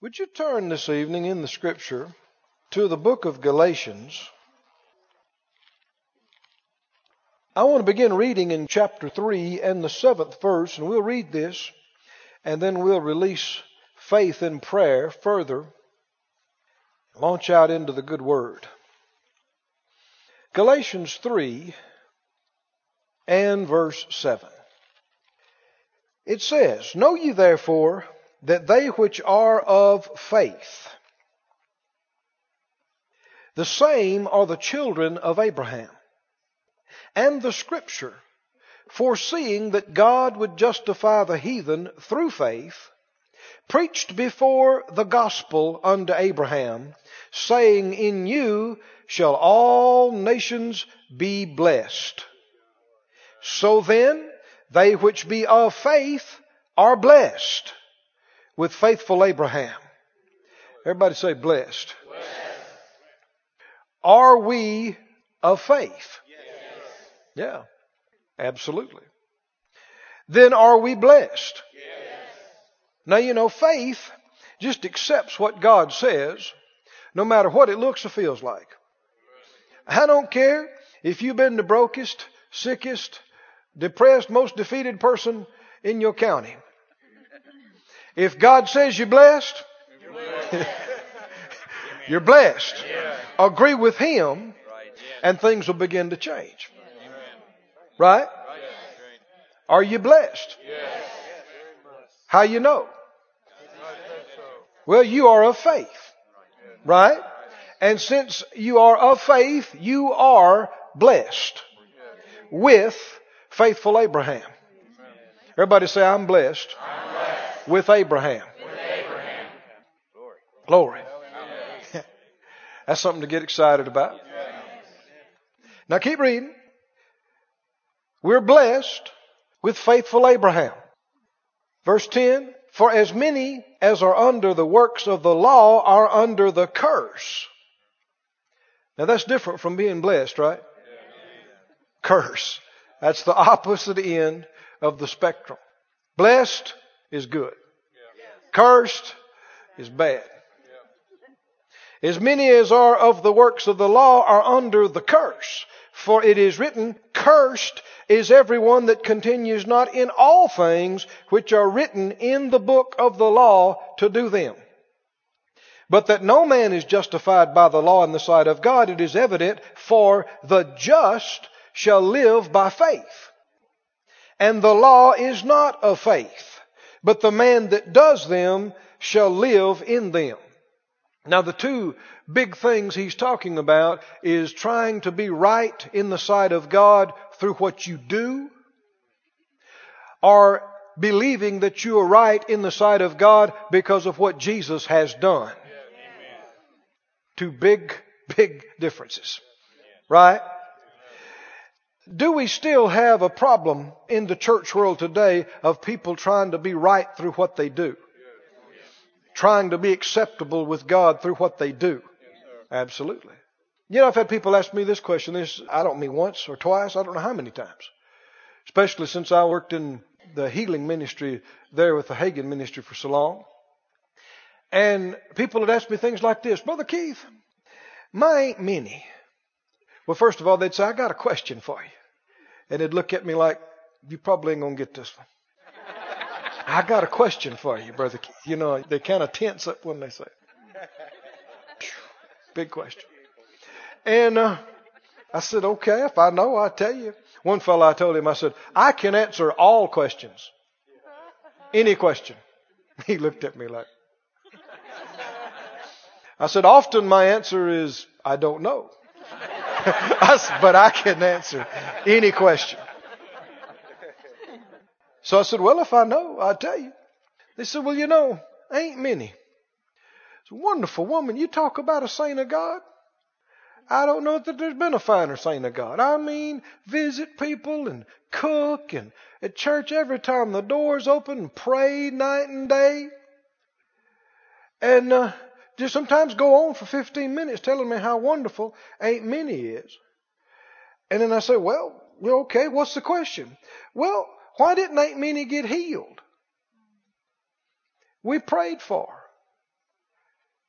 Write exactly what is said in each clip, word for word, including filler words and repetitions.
Would you turn this evening in the Scripture to the book of Galatians? I want to begin reading in chapter three and the seventh verse, and we'll read this, and then we'll release faith in prayer further, launch out into the good word. Galatians three and verse seven. It says, Know ye therefore that they which are of faith, the same are the children of Abraham. And the Scripture, foreseeing that God would justify the heathen through faith, preached before the gospel unto Abraham, saying, In you shall all nations be blessed. So then, they which be of faith are blessed with faithful Abraham. Everybody say blessed. Blessed. Are we of faith? Yes. Yeah, absolutely. Then are we blessed? Yes. Now, you know, faith just accepts what God says, no matter what it looks or feels like. I don't care if you've been the brokest, sickest, depressed, most defeated person in your county. If God says you're blessed, you're blessed. You're blessed. Yeah. Agree with Him, and things will begin to change. Right? Right? Are you blessed? Yes. How you know? Well, you are of faith. Right? And since you are of faith, you are blessed with faithful Abraham. Everybody say, I'm blessed, I'm blessed. With Abraham. With Abraham. Glory. Glory. That's something to get excited about. Now keep reading. We're blessed with faithful Abraham. Verse ten, For as many as are under the works of the law are under the curse. Now that's different from being blessed, right? Curse. That's the opposite end of the spectrum. Blessed is good. Cursed is bad. As many as are of the works of the law are under the curse. For it is written, Cursed is everyone that continues not in all things which are written in the book of the law to do them. But that no man is justified by the law in the sight of God, it is evident, for the just shall live by faith. And the law is not of faith, but the man that does them shall live in them. Now the two big things he's talking about is trying to be right in the sight of God through what you do, or believing that you are right in the sight of God because of what Jesus has done. Amen. Two big, big differences. Right? Do we still have a problem in the church world today of people trying to be right through what they do? Trying to be acceptable with God through what they do? Absolutely. You know, I've had people ask me this question. This, I don't mean once or twice. I don't know how many times. Especially since I worked in the healing ministry there with the Hagin ministry for so long. And people would ask me things like this. Brother Keith, my ain't many. Well, first of all, they'd say, I got a question for you. And they'd look at me like, you probably ain't going to get this one. I got a question for you, Brother Keith. You know, they kind of tense up when they say it. Big question. And uh, I said, okay, if I know, I'll tell you. One fellow, I told him, I said, I can answer all questions. Any question. He looked at me like. I said, often my answer is, I don't know. I said, but I can answer any question. So I said, well, if I know, I'll tell you. They said, well, you know, ain't many. It's a wonderful woman. You talk about a saint of God. I don't know that there's been a finer saint of God. I mean, visit people and cook and at church every time the doors open and pray night and day. And uh, just sometimes go on for fifteen minutes telling me how wonderful Ain't Many is. And then I say, well, okay, what's the question? Well, why didn't Ain't Many get healed? We prayed for her.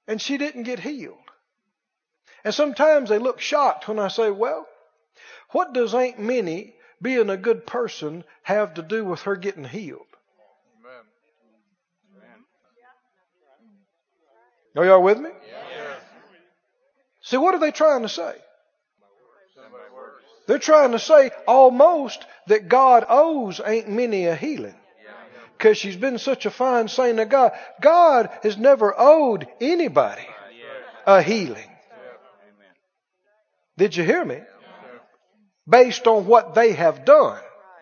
and she didn't get healed. And sometimes they look shocked when I say, well, what does Aunt Minnie being a good person have to do with her getting healed? Are y'all with me? Yes. See, what are they trying to say? They're trying to say almost that God owes Aunt Minnie a healing because she's been such a fine saint of God. God has never owed anybody a healing. Did you hear me? Based on what they have done.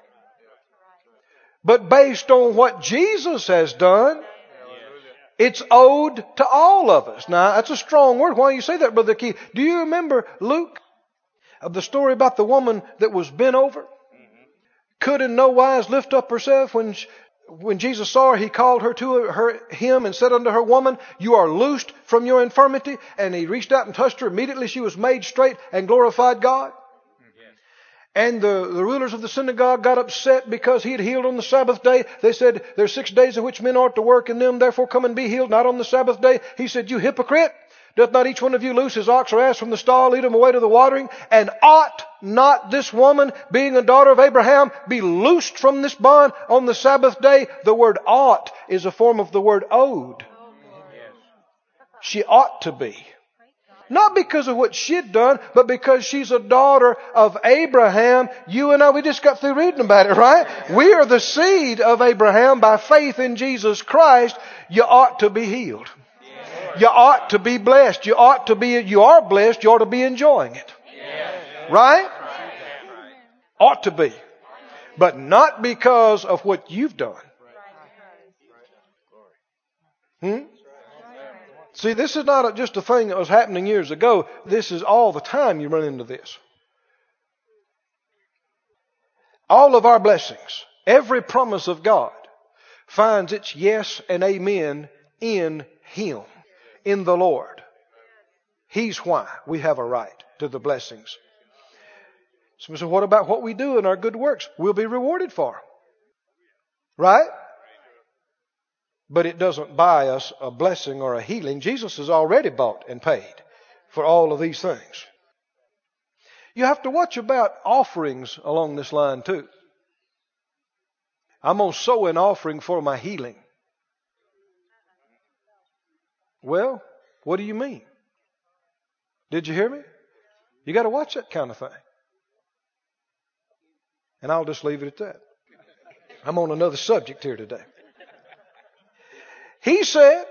But based on what Jesus has done, it's owed to all of us. Now, that's a strong word. Why do you say that, Brother Keith? Do you remember Luke, of the story about the woman that was bent over? Could in no wise lift up herself. When she, when Jesus saw her, he called her to her, him and said unto her, Woman, you are loosed from your infirmity. And he reached out and touched her. Immediately she was made straight and glorified God. And the, the rulers of the synagogue got upset because he had healed on the Sabbath day. They said, there are six days in which men ought to work in them, therefore come and be healed, not on the Sabbath day. He said, you hypocrite, doth not each one of you loose his ox or ass from the stall, lead him away to the watering? And ought not this woman, being a daughter of Abraham, be loosed from this bond on the Sabbath day? The word ought is a form of the word owed. She ought to be. Not because of what she'd done, but because she's a daughter of Abraham. You and I, we just got through reading about it, right? We are the seed of Abraham by faith in Jesus Christ. You ought to be healed. You ought to be blessed. You ought to be, you are blessed. You ought to be enjoying it. Right? Ought to be. But not because of what you've done. Hmm? See, this is not just a thing that was happening years ago. This is all the time you run into this. All of our blessings, every promise of God finds its yes and amen in Him, in the Lord. He's why we have a right to the blessings. So, so what about what we do in our good works? We'll be rewarded for. Right? But it doesn't buy us a blessing or a healing. Jesus has already bought and paid for all of these things. You have to watch about offerings along this line too. I'm going to sow an offering for my healing. Well, what do you mean? Did you hear me? You got to watch that kind of thing. And I'll just leave it at that. I'm on another subject here today. He said,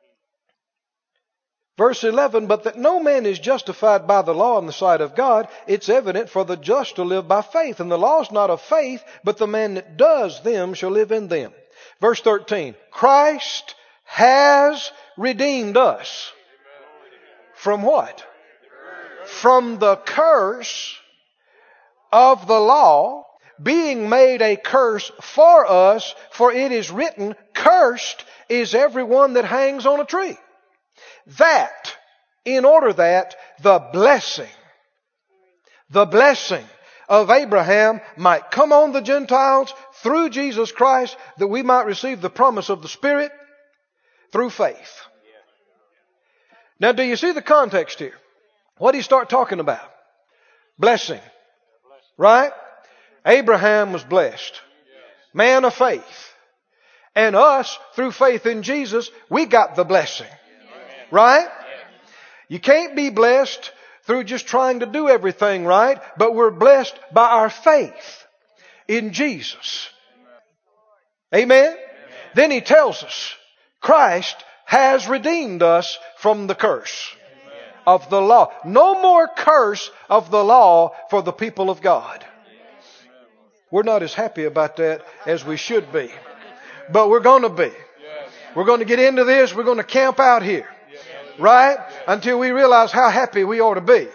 verse eleven, but that no man is justified by the law in the sight of God, it's evident for the just to live by faith. And the law is not of faith, but the man that does them shall live in them. Verse thirteen, Christ has redeemed us. From what? From the curse of the law, being made a curse for us, for it is written, cursed is everyone that hangs on a tree. That, in order that the blessing, the blessing of Abraham might come on the Gentiles through Jesus Christ, that we might receive the promise of the Spirit through faith. Now, do you see the context here? What did he start talking about? Blessing. Right? Abraham was blessed. Man of faith. And us, through faith in Jesus, we got the blessing. Right? You can't be blessed through just trying to do everything right, but we're blessed by our faith in Jesus. Amen? Then he tells us, Christ has redeemed us from the curse of the law. No more curse of the law for the people of God. We're not as happy about that as we should be. But we're going to be. We're going to get into this. We're going to camp out here. Right? Until we realize how happy we ought to be.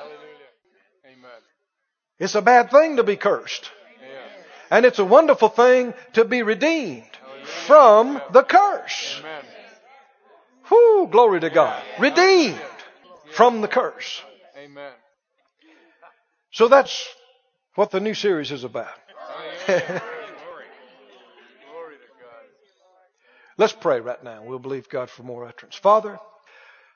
It's a bad thing to be cursed. And it's a wonderful thing to be redeemed from the curse. Whoo, glory to God. Redeemed from the curse. So that's what the new series is about. Let's pray right now. We'll believe God for more utterance. Father,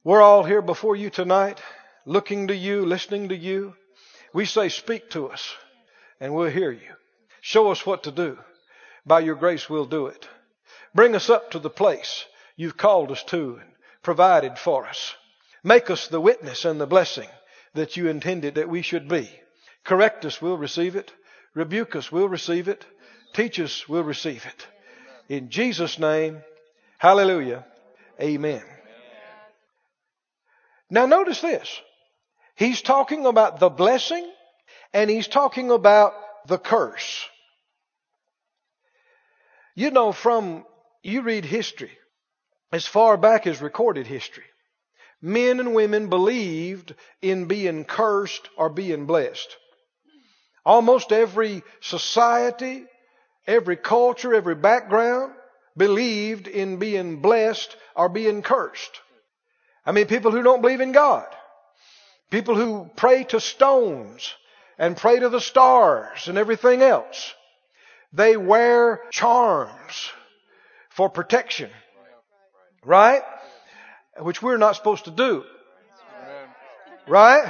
We're all here before you tonight, looking to you, listening to you. We say, speak to us, and we'll hear you. Show us what to do. By your grace, we'll do it. Bring us up to the place you've called us to and provided for us. Make us the witness and the blessing that you intended that we should be. Correct us, we'll receive it. Rebuke us, we'll receive it. Teach us, we'll receive it. In Jesus' name, hallelujah, amen. Now notice this. He's talking about the blessing and he's talking about the curse. You know, from, you read history, as far back as recorded history, men and women believed in being cursed or being blessed. Almost every society, every culture, every background believed in being blessed or being cursed. I mean, people who don't believe in God, people who pray to stones and pray to the stars and everything else. They wear charms for protection, right? Which we're not supposed to do, right?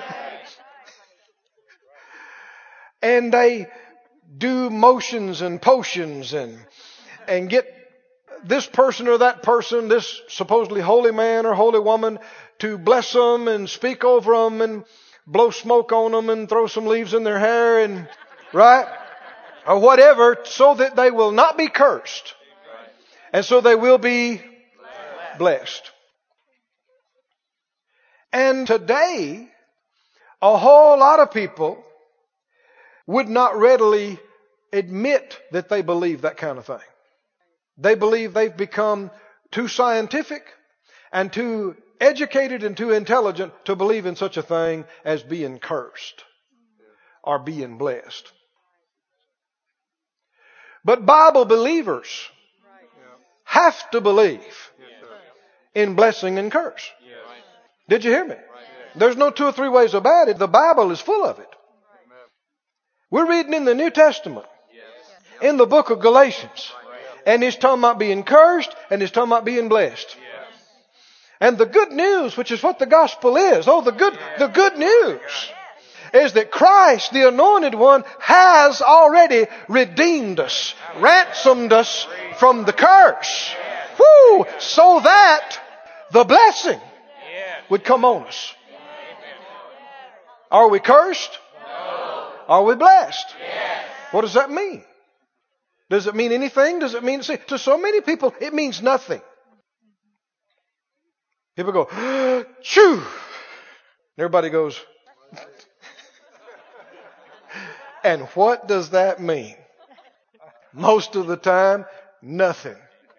And they do motions and potions and and get this person or that person, this supposedly holy man or holy woman, to bless them and speak over them and blow smoke on them and throw some leaves in their hair and, right? Or whatever, so that they will not be cursed. And so they will be blessed. And today, a whole lot of people would not readily admit that they believe that kind of thing. They believe they've become too scientific and too educated and too intelligent to believe in such a thing as being cursed or being blessed. But Bible believers have to believe in blessing and curse. Did you hear me? There's no two or three ways about it. The Bible is full of it. We're reading in the New Testament, in the book of Galatians, and it's talking about being cursed and it's talking about being blessed. And the good news, which is what the gospel is, oh, the good, the good news is that Christ, the Anointed One, has already redeemed us, ransomed us from the curse. Woo! So that the blessing would come on us. Are we cursed? Are we blessed? What does that mean? Does it mean anything? Does it mean, see, to so many people, it means nothing. People go, choo! Everybody goes, and what does that mean? Most of the time, nothing.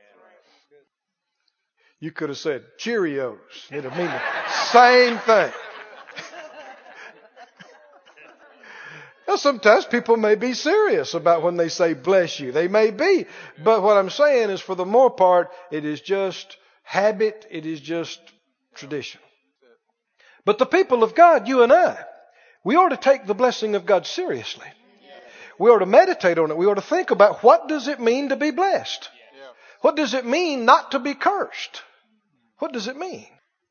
You could have said Cheerios. It'd mean the same thing. Now, sometimes people may be serious about when they say bless you. They may be. But what I'm saying is, for the more part, it is just habit. It is just tradition. But the people of God, you and I, we ought to take the blessing of God seriously. We ought to meditate on it. We ought to think about, what does it mean to be blessed? What does it mean not to be cursed? What does it mean?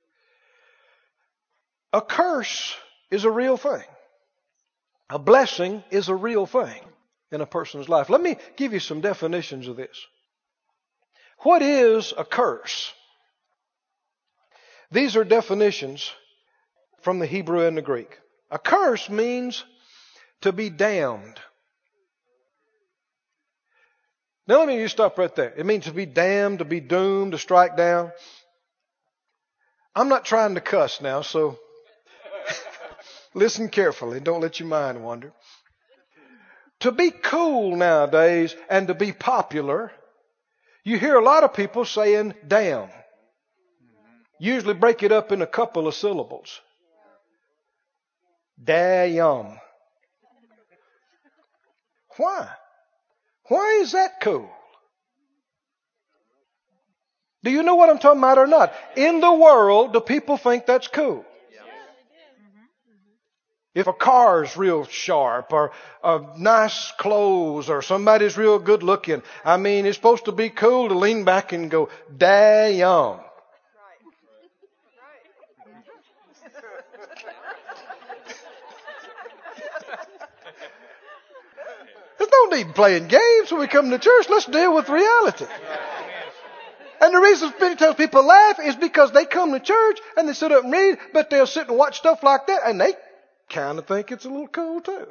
A curse is a real thing. A blessing is a real thing in a person's life. Let me give you some definitions of this. What is a curse? These are definitions from the Hebrew and the Greek. A curse means to be damned. Now let me just stop right there. It means to be damned, to be doomed, to strike down. I'm not trying to cuss now, so listen carefully. Don't let your mind wander. To be cool nowadays and to be popular, you hear a lot of people saying damn. Usually break it up in a couple of syllables. Damn. Why? Why is that cool? Do you know what I'm talking about or not? In the world, do people think that's cool? If a car's real sharp or uh, nice clothes or somebody's real good looking, I mean, it's supposed to be cool to lean back and go, damn. There's no need playing games when we come to church. Let's deal with reality. And the reason many times people laugh is because they come to church and they sit up and read, but they'll sit and watch stuff like that and they kind of think it's a little cool too.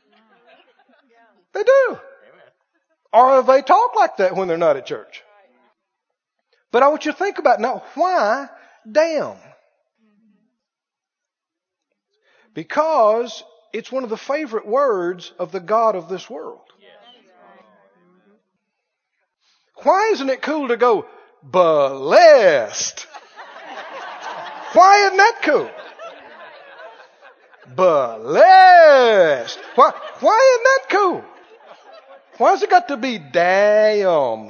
They do. Or they talk like that when they're not at church. But I want you to think about now, why damn? Because it's one of the favorite words of the God of this world. Why isn't it cool to go, blessed? Why isn't that cool? Blessed. Why, why isn't that cool? Why's it got to be damn?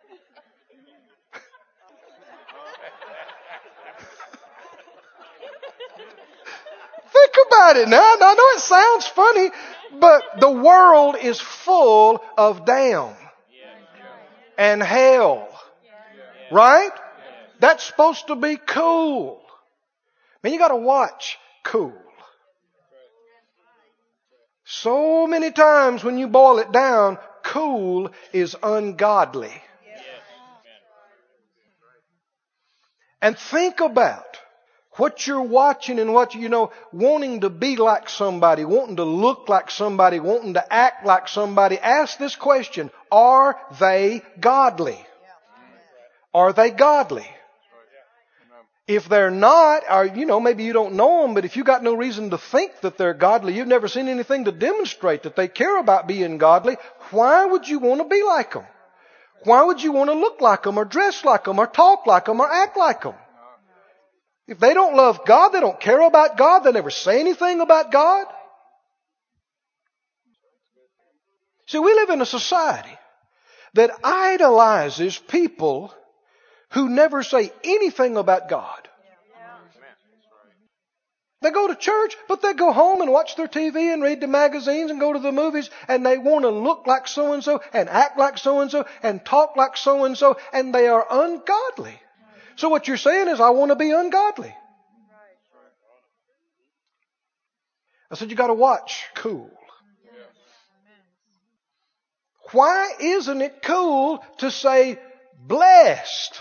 Think about it now. I know it sounds funny, but the world is full of damn and hell. Right? That's supposed to be cool. I mean, you got to watch cool. So many times when you boil it down, cool is ungodly. And think about what you're watching and what, you know, wanting to be like somebody, wanting to look like somebody, wanting to act like somebody. Ask this question, are they godly? Are they godly? If they're not, or, you know, maybe you don't know them, but if you got no reason to think that they're godly, you've never seen anything to demonstrate that they care about being godly, why would you want to be like them? Why would you want to look like them or dress like them or talk like them or act like them? If they don't love God, they don't care about God, they never say anything about God. See, we live in a society that idolizes people who never say anything about God. They go to church, but they go home and watch their T V and read the magazines and go to the movies, and they want to look like so-and-so and act like so-and-so and talk like so-and-so, and they are ungodly. So what you're saying is, I want to be ungodly. I said, you got to watch cool. Why isn't it cool to say blessed?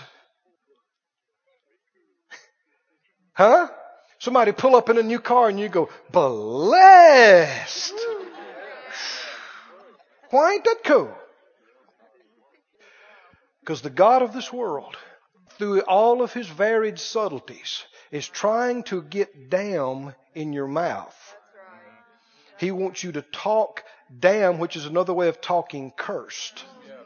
Huh? Somebody pull up in a new car and you go, blessed. Why ain't that cool? Because the God of this world, through all of his varied subtleties, is trying to get damn in your mouth. He wants you to talk damn, which is another way of talking cursed.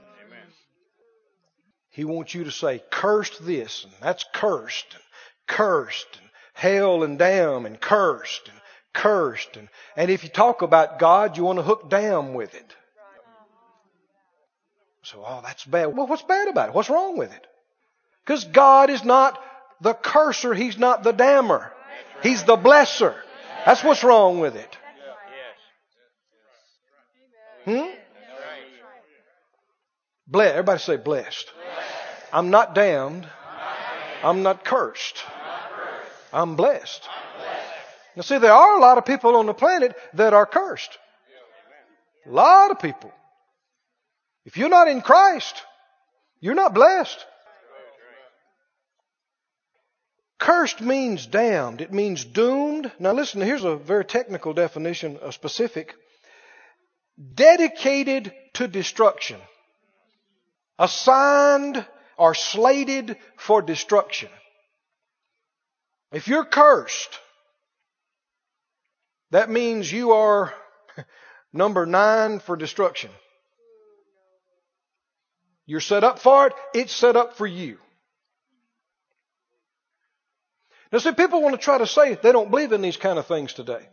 He wants you to say, cursed this, and that's cursed, and cursed, and hell and damn, and cursed, and cursed. And, and if you talk about God, you want to hook damn with it. So, oh, that's bad. Well, what's bad about it? What's wrong with it? Because God is not the curser. He's not the damner. He's the blesser. That's what's wrong with it. Hmm? Blessed. Everybody say blessed. I'm not damned. I'm not cursed. I'm blessed. Now see, there are a lot of people on the planet that are cursed. A lot of people. If you're not in Christ, you're not blessed. Cursed means damned. It means doomed. Now listen, here's a very technical definition, a specific. Dedicated to destruction. Assigned or slated for destruction. If you're cursed, that means you are number nine for destruction. You're set up for it. It's set up for you. Now see, people want to try to say they don't believe in these kind of things today.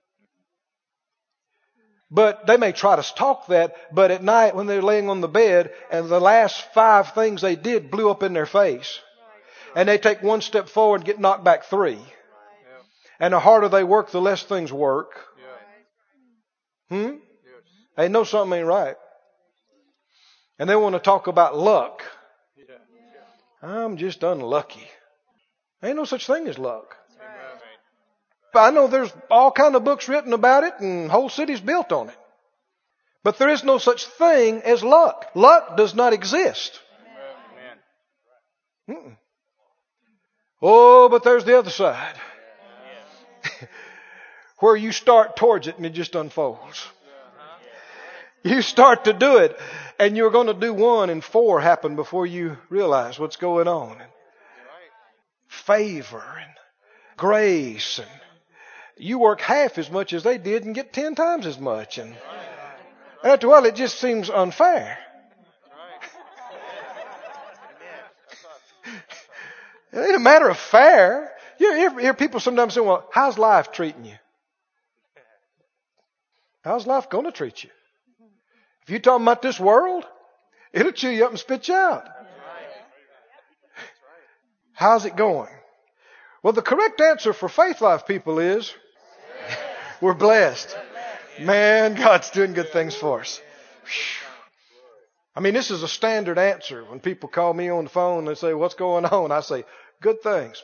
But they may try to talk that, but at night when they're laying on the bed and the last five things they did blew up in their face, and they take one step forward and get knocked back three, and the harder they work, the less things work. Hmm? They know something ain't right. And they want to talk about luck. I'm just unlucky. Ain't no such thing as luck. But I know there's all kind of books written about it and whole cities built on it. But there is no such thing as luck. Luck does not exist. Mm-mm. Oh, but there's the other side. Where you start towards it and it just unfolds. You start to do it and you're going to do one and four happen before you realize what's going on. Favor and grace, and you work half as much as they did and get ten times as much. And after a while it just seems unfair. It ain't a matter of fair. You hear, hear people sometimes say, well, how's life treating you? How's life going to treat you? If you're talking about this world, it'll chew you up and spit you out. How's it going? Well, the correct answer for faith life people is we're blessed. Man, God's doing good things for us. I mean, this is a standard answer. When people call me on the phone and they say, what's going on? I say, good things.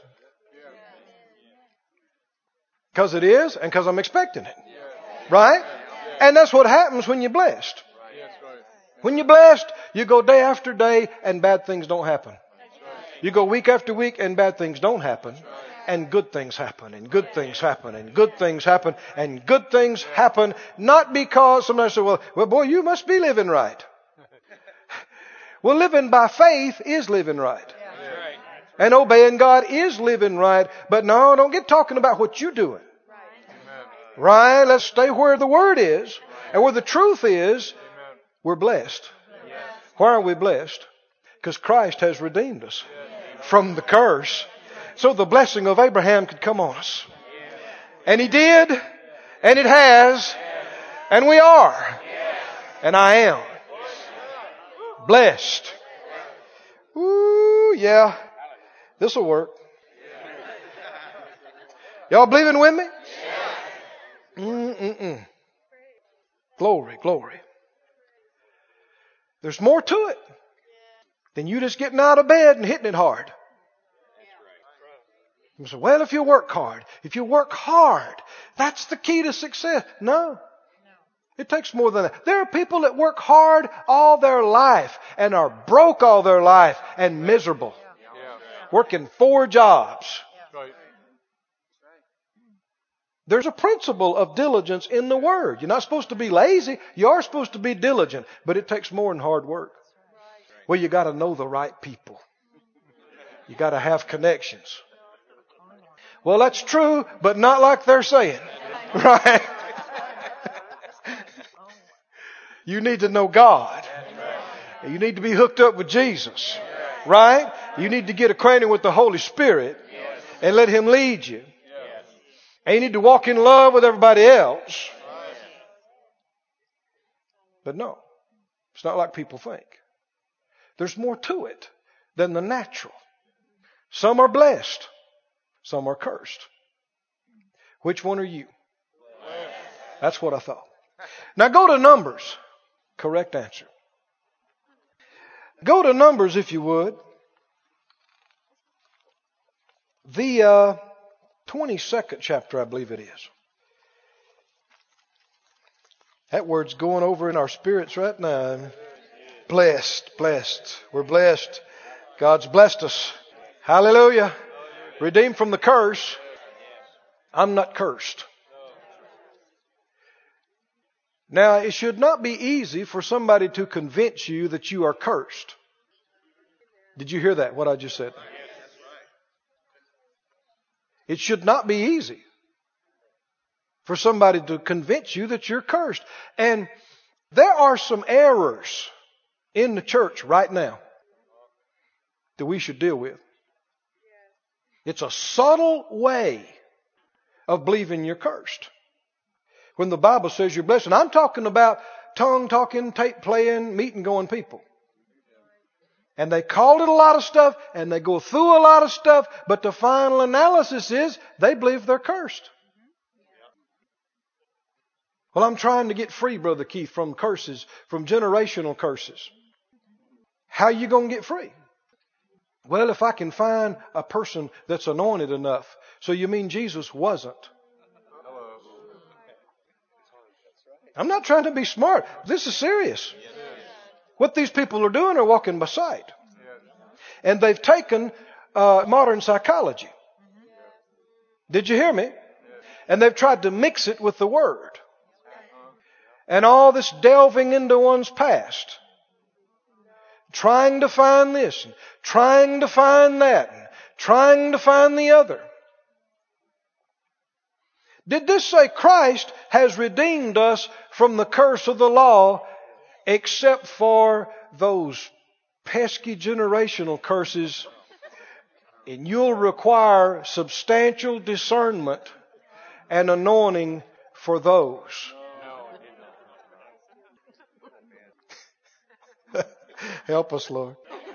Because it is and because I'm expecting it. Right? And that's what happens when you're blessed. When you're blessed, you go day after day and bad things don't happen. You go week after week and bad things don't happen. And good things happen, and good things happen, and good things happen, and good things happen. Not because somebody said, well, well, boy, you must be living right. Well, living by faith is living right. And obeying God is living right. But no, don't get talking about what you're doing. Right? Let's stay where the Word is and where the truth is. We're blessed. Why are we blessed? Because Christ has redeemed us from the curse, so the blessing of Abraham could come on us. And He did, and it has, and we are, and I am blessed. Ooh, yeah. This will work. Y'all believing with me? Mm-mm-mm. Glory, glory. There's more to it than you just getting out of bed and hitting it hard. You say, well, if you work hard, if you work hard, that's the key to success. No. It takes more than that. There are people that work hard all their life and are broke all their life and miserable. Working four jobs. There's a principle of diligence in the Word. You're not supposed to be lazy. You are supposed to be diligent. But it takes more than hard work. Well, you got to know the right people. You got to have connections. Well, that's true, but not like they're saying. Right? You need to know God. You need to be hooked up with Jesus. Right? You need to get acquainted with the Holy Spirit and let Him lead you. And you need to walk in love with everybody else. But no, it's not like people think. There's more to it than the natural. Some are blessed. Some are cursed. Which one are you? That's what I thought. Now go to Numbers. Correct answer. Go to Numbers if you would. The uh, twenty-second chapter, I believe it is. That word's going over in our spirits right now. Blessed, blessed. We're blessed. God's blessed us. Hallelujah. Redeemed from the curse. I'm not cursed. Now, it should not be easy for somebody to convince you that you are cursed. Did you hear that, what I just said? It should not be easy for somebody to convince you that you're cursed. And there are some errors in the church right now that we should deal with. It's a subtle way of believing you're cursed. When the Bible says you're blessed, and I'm talking about tongue-talking, tape-playing, meeting-going people. And they called it a lot of stuff, and they go through a lot of stuff, but the final analysis is they believe they're cursed. Well, I'm trying to get free, Brother Keith, from curses, from generational curses. How are you going to get free? Well, if I can find a person that's anointed enough. So you mean Jesus wasn't? I'm not trying to be smart. This is serious. What these people are doing are walking by sight. And they've taken uh, modern psychology. Did you hear me? And they've tried to mix it with the Word. And all this delving into one's past. Trying to find this, and trying to find that, and trying to find the other. Did this say Christ has redeemed us from the curse of the law except for those pesky generational curses? And you'll require substantial discernment and anointing for those. Help us, Lord.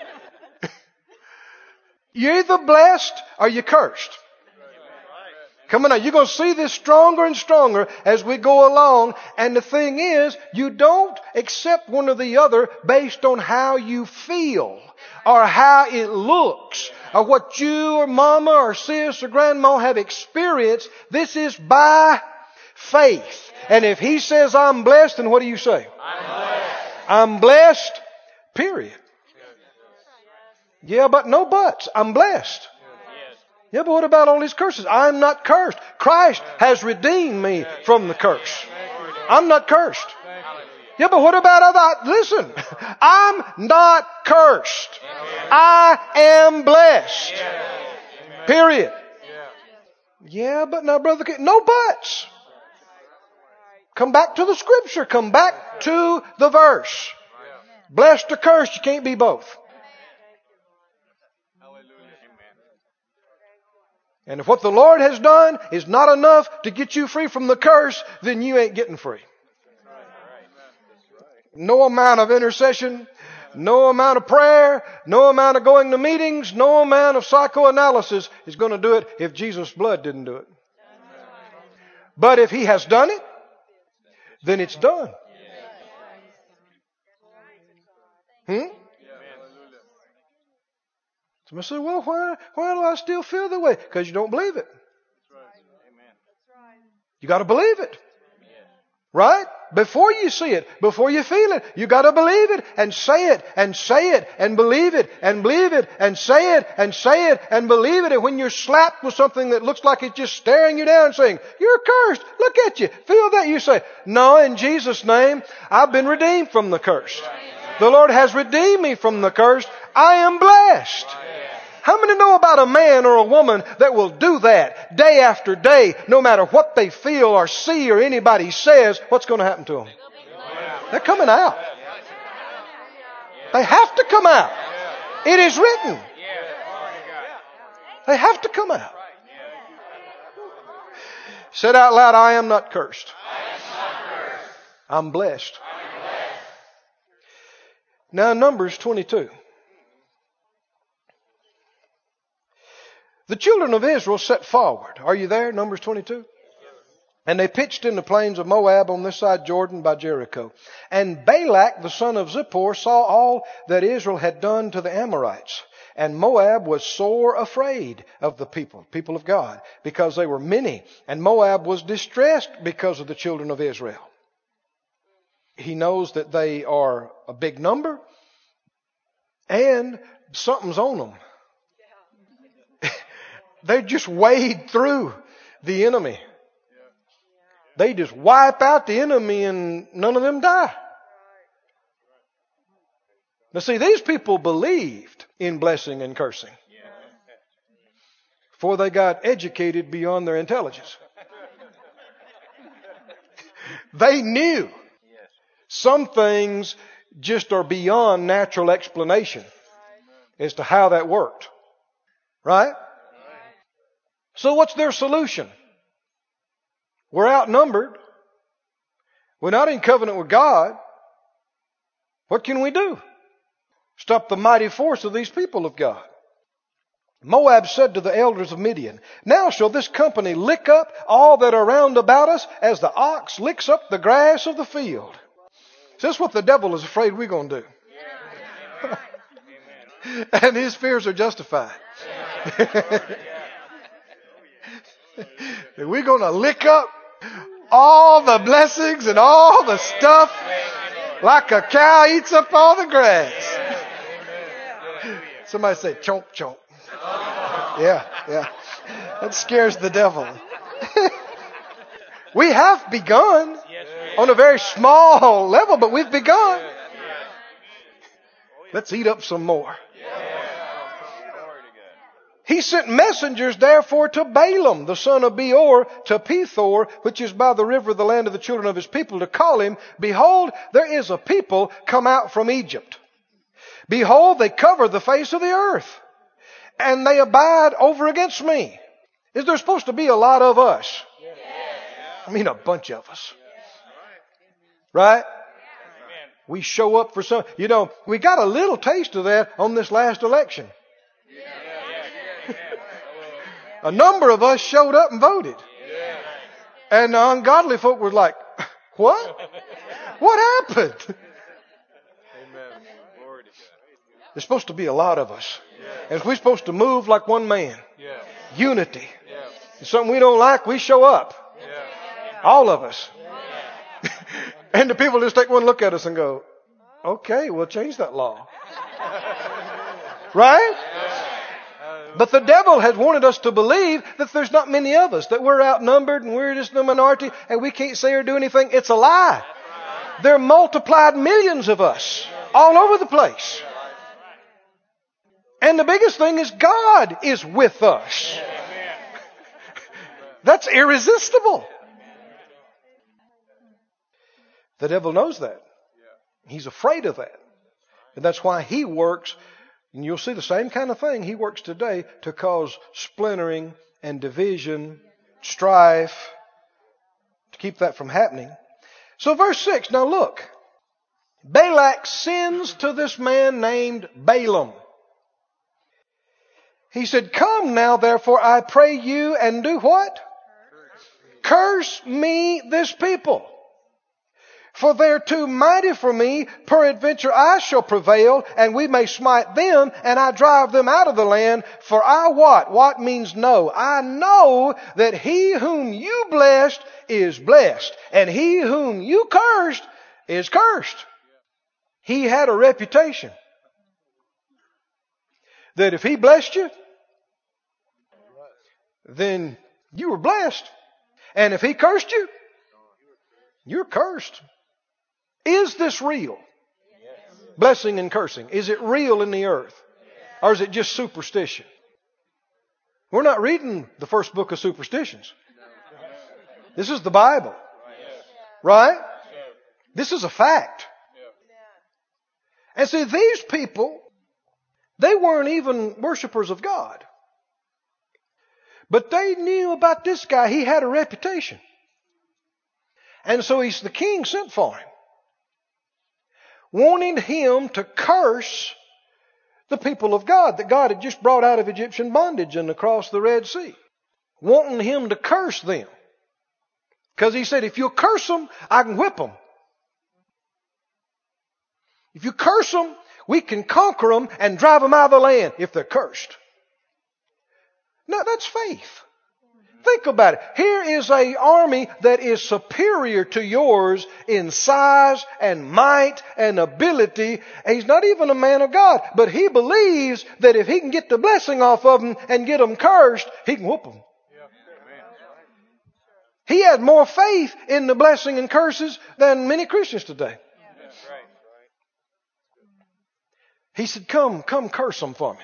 You're either blessed or you're cursed. Come on now, you're going to see this stronger and stronger as we go along. And the thing is, you don't accept one or the other based on how you feel or how it looks or what you or mama or sis or grandma have experienced. This is by faith. And if he says I'm blessed, then what do you say? I'm blessed. I'm blessed. Period. Yeah, but no buts. I'm blessed. Yeah, but what about all these curses? I'm not cursed. Christ has redeemed me from the curse. I'm not cursed. Yeah, but what about other? Listen, I'm not cursed. I am blessed. Period. Yeah, but now, brother, no buts. Come back to the scripture. Come back to the verse. Blessed or cursed, you can't be both. And if what the Lord has done is not enough to get you free from the curse, then you ain't getting free. No amount of intercession, no amount of prayer, no amount of going to meetings, no amount of psychoanalysis is going to do it if Jesus' blood didn't do it. But if He has done it, then it's done. Hmm? Somebody say, well, why, why do I still feel that way? Because you don't believe it. You got to believe it. Right? Before you see it, before you feel it, you got to believe it and say it and say it and believe it and believe it and say it and say it and believe it. And when you're slapped with something that looks like it's just staring you down saying, you're cursed, look at you, feel that, you say, no, in Jesus' name, I've been redeemed from the curse. The Lord has redeemed me from the curse. I am blessed. How many know about a man or a woman that will do that day after day, no matter what they feel or see or anybody says? What's going to happen to them? They're coming out. They have to come out. It is written. They have to come out. Said out loud, I am not cursed. I'm blessed. Now Numbers twenty-two. The children of Israel set forward. Are you there? Numbers twenty-two. And they pitched in the plains of Moab on this side Jordan by Jericho. And Balak, the son of Zippor, saw all that Israel had done to the Amorites. And Moab was sore afraid of the people, people of God, because they were many. And Moab was distressed because of the children of Israel. He knows that they are a big number and something's on them. They just wade through the enemy. They just wipe out the enemy and none of them die. Now see, these people believed in blessing and cursing before they got educated beyond their intelligence. They knew some things just are beyond natural explanation as to how that worked. Right? So what's their solution? We're outnumbered. We're not in covenant with God. What can we do? Stop the mighty force of these people of God. Moab said to the elders of Midian, now shall this company lick up all that are round about us as the ox licks up the grass of the field. So that's what the devil is afraid we're going to do. And his fears are justified. We're going to lick up all the blessings and all the stuff like a cow eats up all the grass. Somebody say chomp chomp. Yeah, yeah. That scares the devil. We have begun on a very small level, but we've begun. Let's eat up some more. He sent messengers, therefore, to Balaam, the son of Beor, to Pethor, which is by the river of the land of the children of his people, to call him, Behold, there is a people come out from Egypt. Behold, they cover the face of the earth, and they abide over against me. Is there supposed to be a lot of us? I mean, a bunch of us. Right? We show up for some. You know, we got a little taste of that on this last election. A number of us showed up and voted. And the ungodly folk were like, what? What happened? There's supposed to be a lot of us. And we're supposed to move like one man. Unity. If something we don't like, we show up. All of us. And the people just take one look at us and go, okay, we'll change that law. Right? But the devil has wanted us to believe that there's not many of us, that we're outnumbered and we're just the minority and we can't say or do anything. It's a lie. There are multiplied millions of us all over the place. And the biggest thing is God is with us. That's irresistible. The devil knows that. He's afraid of that. And that's why he works. And you'll see the same kind of thing. He works today to cause splintering and division, strife, to keep that from happening. So verse six, now look. Balak sends to this man named Balaam. He said, come now, therefore, I pray you, and do what? Curse me this people. For they are too mighty for me. Peradventure I shall prevail, and we may smite them, and I drive them out of the land. For I what? What means know? I know that he whom you blessed is blessed, and he whom you cursed is cursed. He had a reputation that if he blessed you, then you were blessed. And if he cursed you, you're cursed. Is this real? Yes. Blessing and cursing. Is it real in the earth? Yes. Or is it just superstition? We're not reading the first book of superstitions. This is the Bible. Right? This is a fact. And see, these people, they weren't even worshipers of God. But they knew about this guy. He had a reputation. And so he's, the king sent for him, wanting him to curse the people of God that God had just brought out of Egyptian bondage and across the Red Sea. Wanting him to curse them. Because he said, if you'll curse them, I can whip them. If you curse them, we can conquer them and drive them out of the land if they're cursed. Now that's faith. Think about it. Here is an army that is superior to yours in size and might and ability. And he's not even a man of God, but he believes that if he can get the blessing off of them and get them cursed, he can whoop them. He had more faith in the blessing and curses than many Christians today. He said, come, come curse them for me.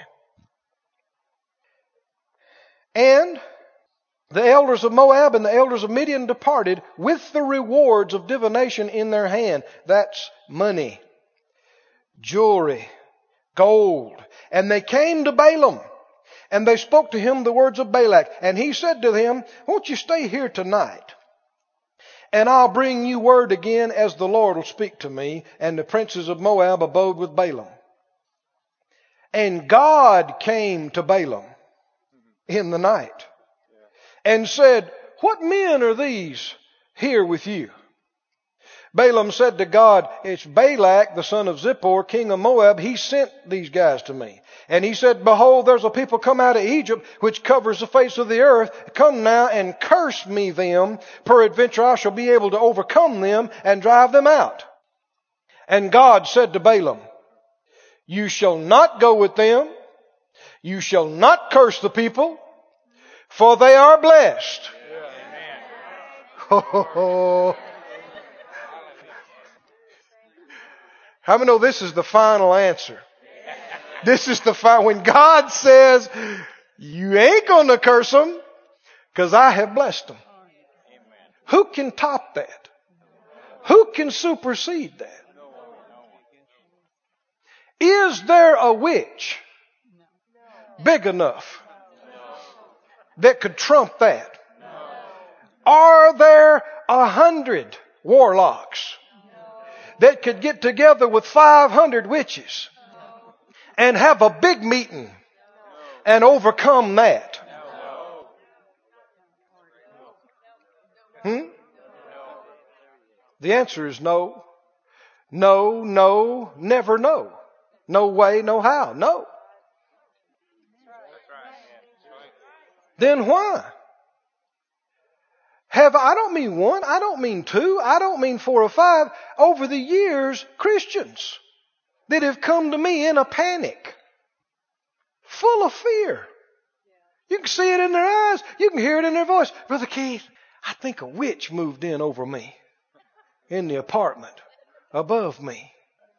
And the elders of Moab and the elders of Midian departed with the rewards of divination in their hand. That's money, jewelry, gold. And they came to Balaam, and they spoke to him the words of Balak. And he said to them, won't you stay here tonight? And I'll bring you word again as the Lord will speak to me. And the princes of Moab abode with Balaam. And God came to Balaam in the night and said, what men are these here with you? Balaam said to God, it's Balak, the son of Zippor, king of Moab. He sent these guys to me. And he said, behold, there's a people come out of Egypt, which covers the face of the earth. Come now and curse me them. Peradventure I shall be able to overcome them and drive them out. And God said to Balaam, you shall not go with them. You shall not curse the people, for they are blessed. Yeah. How many know this is the final answer? This is the final. When God says, you ain't going to curse them because I have blessed them. Who can top that? Who can supersede that? Is there a witch big enough that could trump that? Are there a hundred warlocks that could get together with five hundred witches and have a big meeting and overcome that? Hmm? The answer is no. No, no, never no. No way, no how. No. Then why? Have, I don't mean one, I don't mean two, I don't mean four or five. Over the years, Christians that have come to me in a panic, full of fear. You can see it in their eyes. You can hear it in their voice. Brother Keith, I think a witch moved in over me in the apartment above me.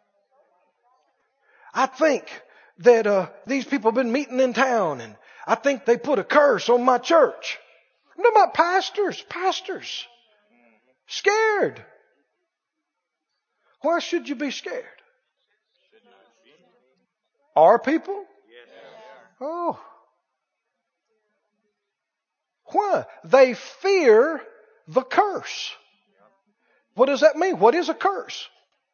I think that uh, these people have been meeting in town, and I think they put a curse on my church. I'm talking about pastors, pastors. Scared. Why should you be scared? Are people? Oh. Why? They fear the curse. What does that mean? What is a curse?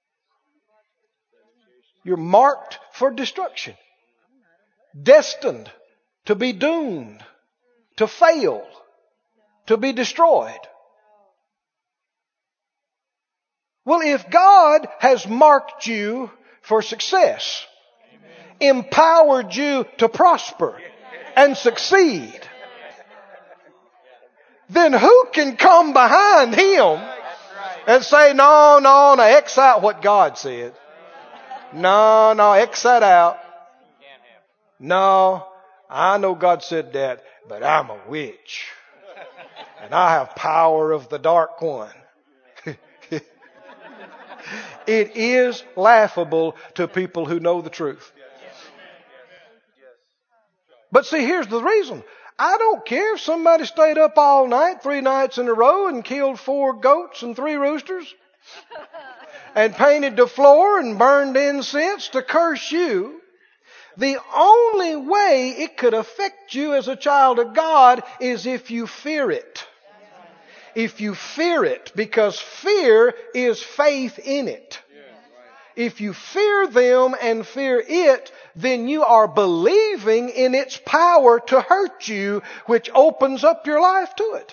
You're marked for destruction. Destined to be doomed. To fail. To be destroyed. Well, if God has marked you for success, empowered you to prosper and succeed, then who can come behind Him and say, no, no, no, X out what God said. No, no, X that out. No, I know God said that, but I'm a witch. And I have power of the dark one. It is laughable to people who know the truth. But see, here's the reason. I don't care if somebody stayed up all night, three nights in a row, and killed four goats and three roosters, and painted the floor and burned incense to curse you. The only way it could affect you as a child of God is if you fear it. If you fear it, because fear is faith in it. If you fear them and fear it, then you are believing in its power to hurt you, which opens up your life to it.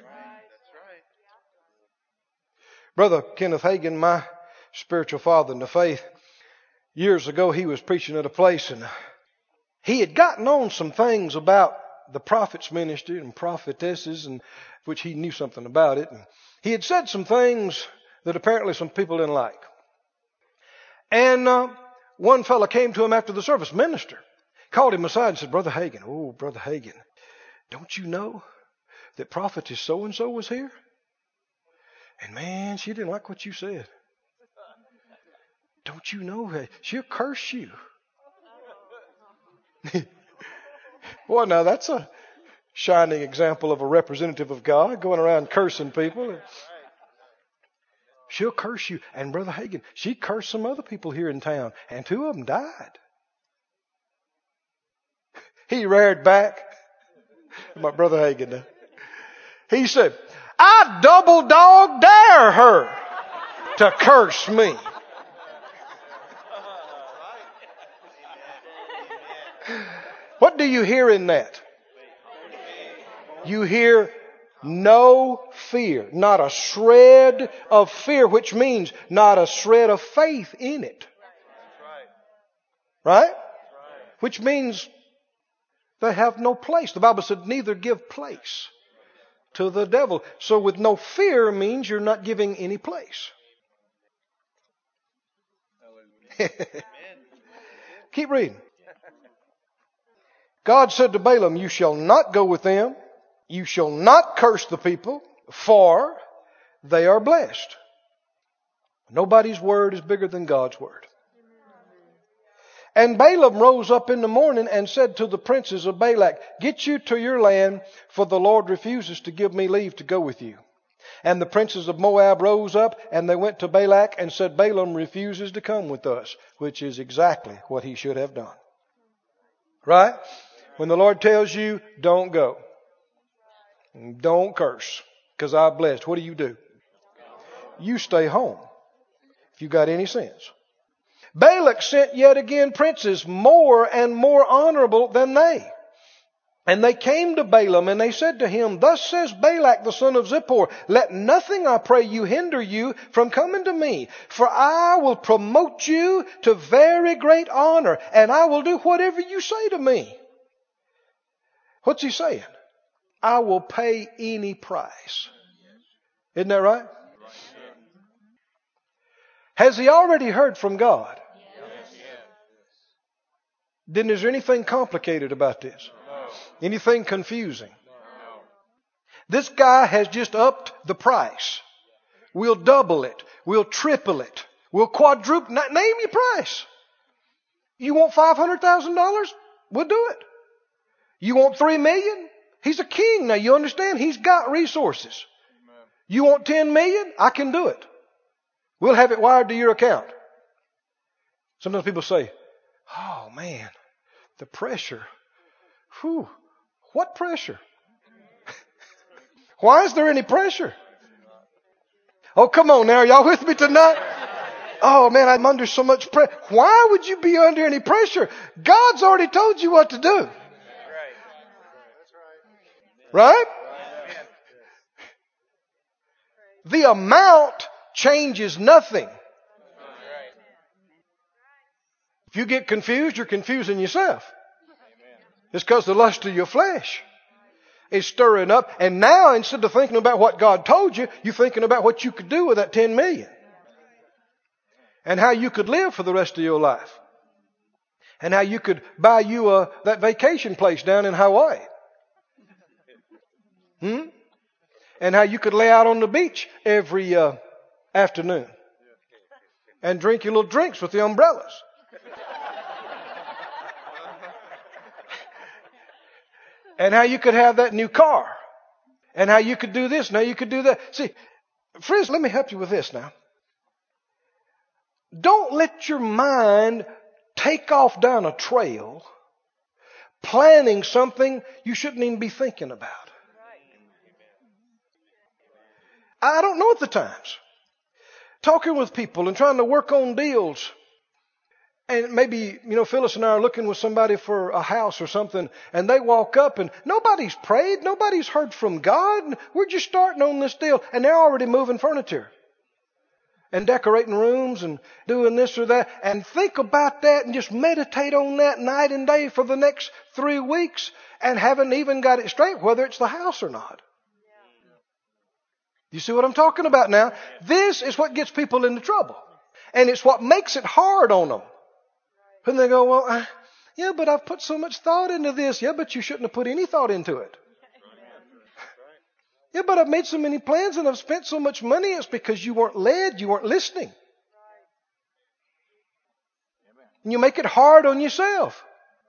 Brother Kenneth Hagin, my spiritual father in the faith, years ago he was preaching at a place, and he had gotten on some things about the prophet's ministry and prophetesses, and which he knew something about it. And he had said some things that apparently some people didn't like. And uh, one fellow came to him after the service, minister, called him aside and said, Brother Hagin, oh, Brother Hagin, don't you know that prophetess so-and-so was here? And man, she didn't like what you said. Don't you know that she'll curse you? Boy, now that's a shining example of a representative of God going around cursing people. She'll curse you. And Brother Hagin, she cursed some other people here in town, and two of them died. He reared back. My Brother Hagin. He said, I double dog dare her to curse me. What do you hear in that? You hear No fear. Not a shred of fear, which means not a shred of faith in it. Right? Which means they have no place. The Bible said neither give place to the devil. So with no fear means you're not giving any place. Keep reading. God said to Balaam, you shall not go with them. You shall not curse the people, for they are blessed. Nobody's word is bigger than God's word. And Balaam rose up in the morning and said to the princes of Balak, get you to your land, for the Lord refuses to give me leave to go with you. And the princes of Moab rose up, and they went to Balak and said, Balaam refuses to come with us, which is exactly what he should have done. Right? When the Lord tells you, don't go. Don't curse, because I'm blessed. What do you do? You stay home, if you got any sense. Balak sent yet again princes more and more honorable than they. And they came to Balaam, and they said to him, thus says Balak the son of Zippor, let nothing, I pray you, hinder you from coming to me. For I will promote you to very great honor, and I will do whatever you say to me. What's he saying? I will pay any price. Isn't that right? Has he already heard from God? Then is there anything complicated about this? Anything confusing? This guy has just upped the price. We'll double it. We'll triple it. We'll quadruple. Name your price. You want five hundred thousand dollars? We'll do it. You want three million dollars? He's a king now. You understand? He's got resources. You want ten million dollars? I can do it. We'll have it wired to your account. Sometimes people say, oh man, the pressure. Whew. What pressure? Why is there any pressure? Oh, come on now. Are y'all with me tonight? Oh man, I'm under so much pressure. Why would you be under any pressure? God's already told you what to do. Right? The amount changes nothing. If you get confused, you're confusing yourself. It's because the lust of your flesh is stirring up. And now, instead of thinking about what God told you, you're thinking about what you could do with that ten million. And how you could live for the rest of your life. And how you could buy you a, that vacation place down in Hawaii. Hmm? And how you could lay out on the beach every uh, afternoon. And drink your little drinks with the umbrellas. And how you could have that new car. And how you could do this. Now you could do that. See, friends, let me help you with this now. Don't let your mind take off down a trail planning something you shouldn't even be thinking about. I don't know at the times. Talking with people and trying to work on deals. And maybe, you know, Phyllis and I are looking with somebody for a house or something, and they walk up and nobody's prayed, nobody's heard from God. We're just starting on this deal, and they're already moving furniture and decorating rooms and doing this or that. And think about that and just meditate on that night and day for the next three weeks and haven't even got it straight whether it's the house or not. You see what I'm talking about now? This is what gets people into trouble. And it's what makes it hard on them. And they go, well, I, yeah, but I've put so much thought into this. Yeah, but you shouldn't have put any thought into it. Yeah, but I've made so many plans and I've spent so much money. It's because you weren't led. You weren't listening. And you make it hard on yourself.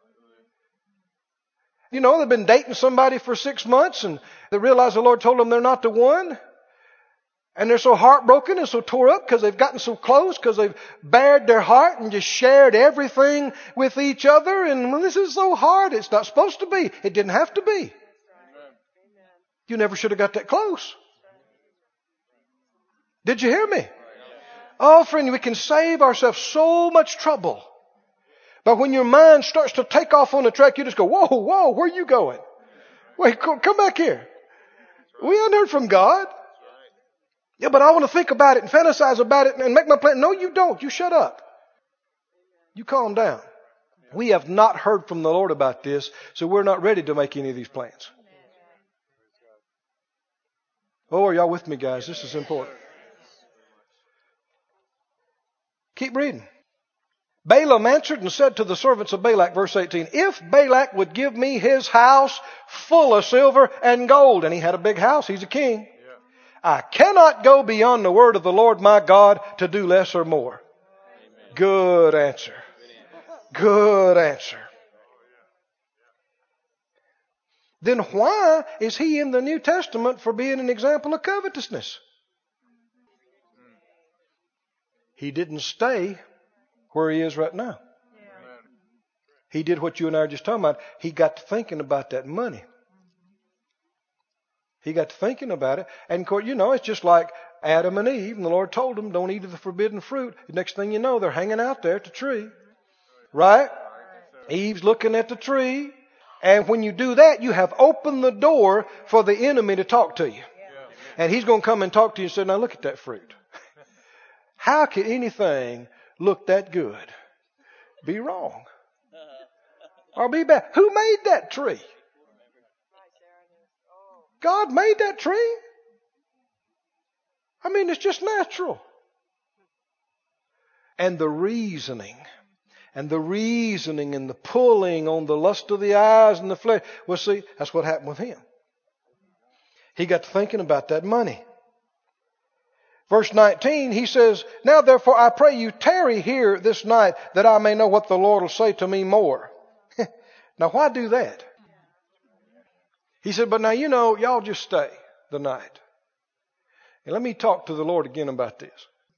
You know, they've been dating somebody for six months and they realize the Lord told them they're not the one. And they're so heartbroken and so tore up because they've gotten so close because they've bared their heart and just shared everything with each other. And well, this is so hard. It's not supposed to be. It didn't have to be. You never should have got that close. Did you hear me? Oh, friend, we can save ourselves so much trouble. But when your mind starts to take off on a track, you just go, whoa, whoa, where are you going? Wait, come back here. We haven't heard from God. Yeah, but I want to think about it and fantasize about it and make my plan. No, you don't. You shut up. You calm down. We have not heard from the Lord about this, so we're not ready to make any of these plans. Oh, are y'all with me, guys? This is important. Keep reading. Balaam answered and said to the servants of Balak, verse eighteen, if Balak would give me his house full of silver and gold, and he had a big house, he's a king, I cannot go beyond the word of the Lord my God to do less or more. Good answer. Good answer. Then why is he in the New Testament for being an example of covetousness? He didn't stay where he is right now. He did what you and I are just talking about. He got to thinking about that money. He got to thinking about it. And of course, you know, it's just like Adam and Eve. And the Lord told them, don't eat of the forbidden fruit. The next thing you know, they're hanging out there at the tree. Right? Eve's looking at the tree. And when you do that, you have opened the door for the enemy to talk to you. And he's going to come and talk to you and say, now look at that fruit. How can anything look that good be wrong? Or be bad? Who made that tree? God made that tree. I mean, it's just natural. And the reasoning, and the reasoning and the pulling on the lust of the eyes and the flesh. Well, see, that's what happened with him. He got to thinking about that money. Verse nineteen, he says, now therefore I pray you tarry here this night that I may know what the Lord will say to me more. Now why do that? He said, but now you know, y'all just stay the night. And let me talk to the Lord again about this.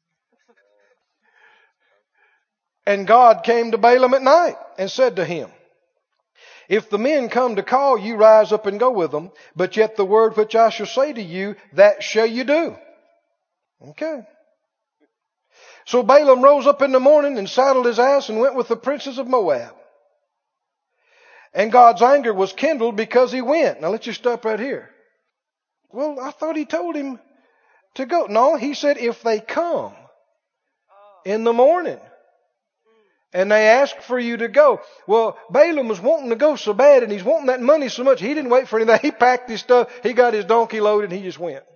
And God came to Balaam at night and said to him, if the men come to call you, rise up and go with them. But yet the word which I shall say to you, that shall you do. Okay. So Balaam rose up in the morning and saddled his ass and went with the princes of Moab. And God's anger was kindled because he went. Now let's just stop right here. Well, I thought he told him to go. No, he said if they come in the morning and they ask for you to go. Well, Balaam was wanting to go so bad and he's wanting that money so much. He didn't wait for anything. He packed his stuff. He got his donkey loaded and he just went.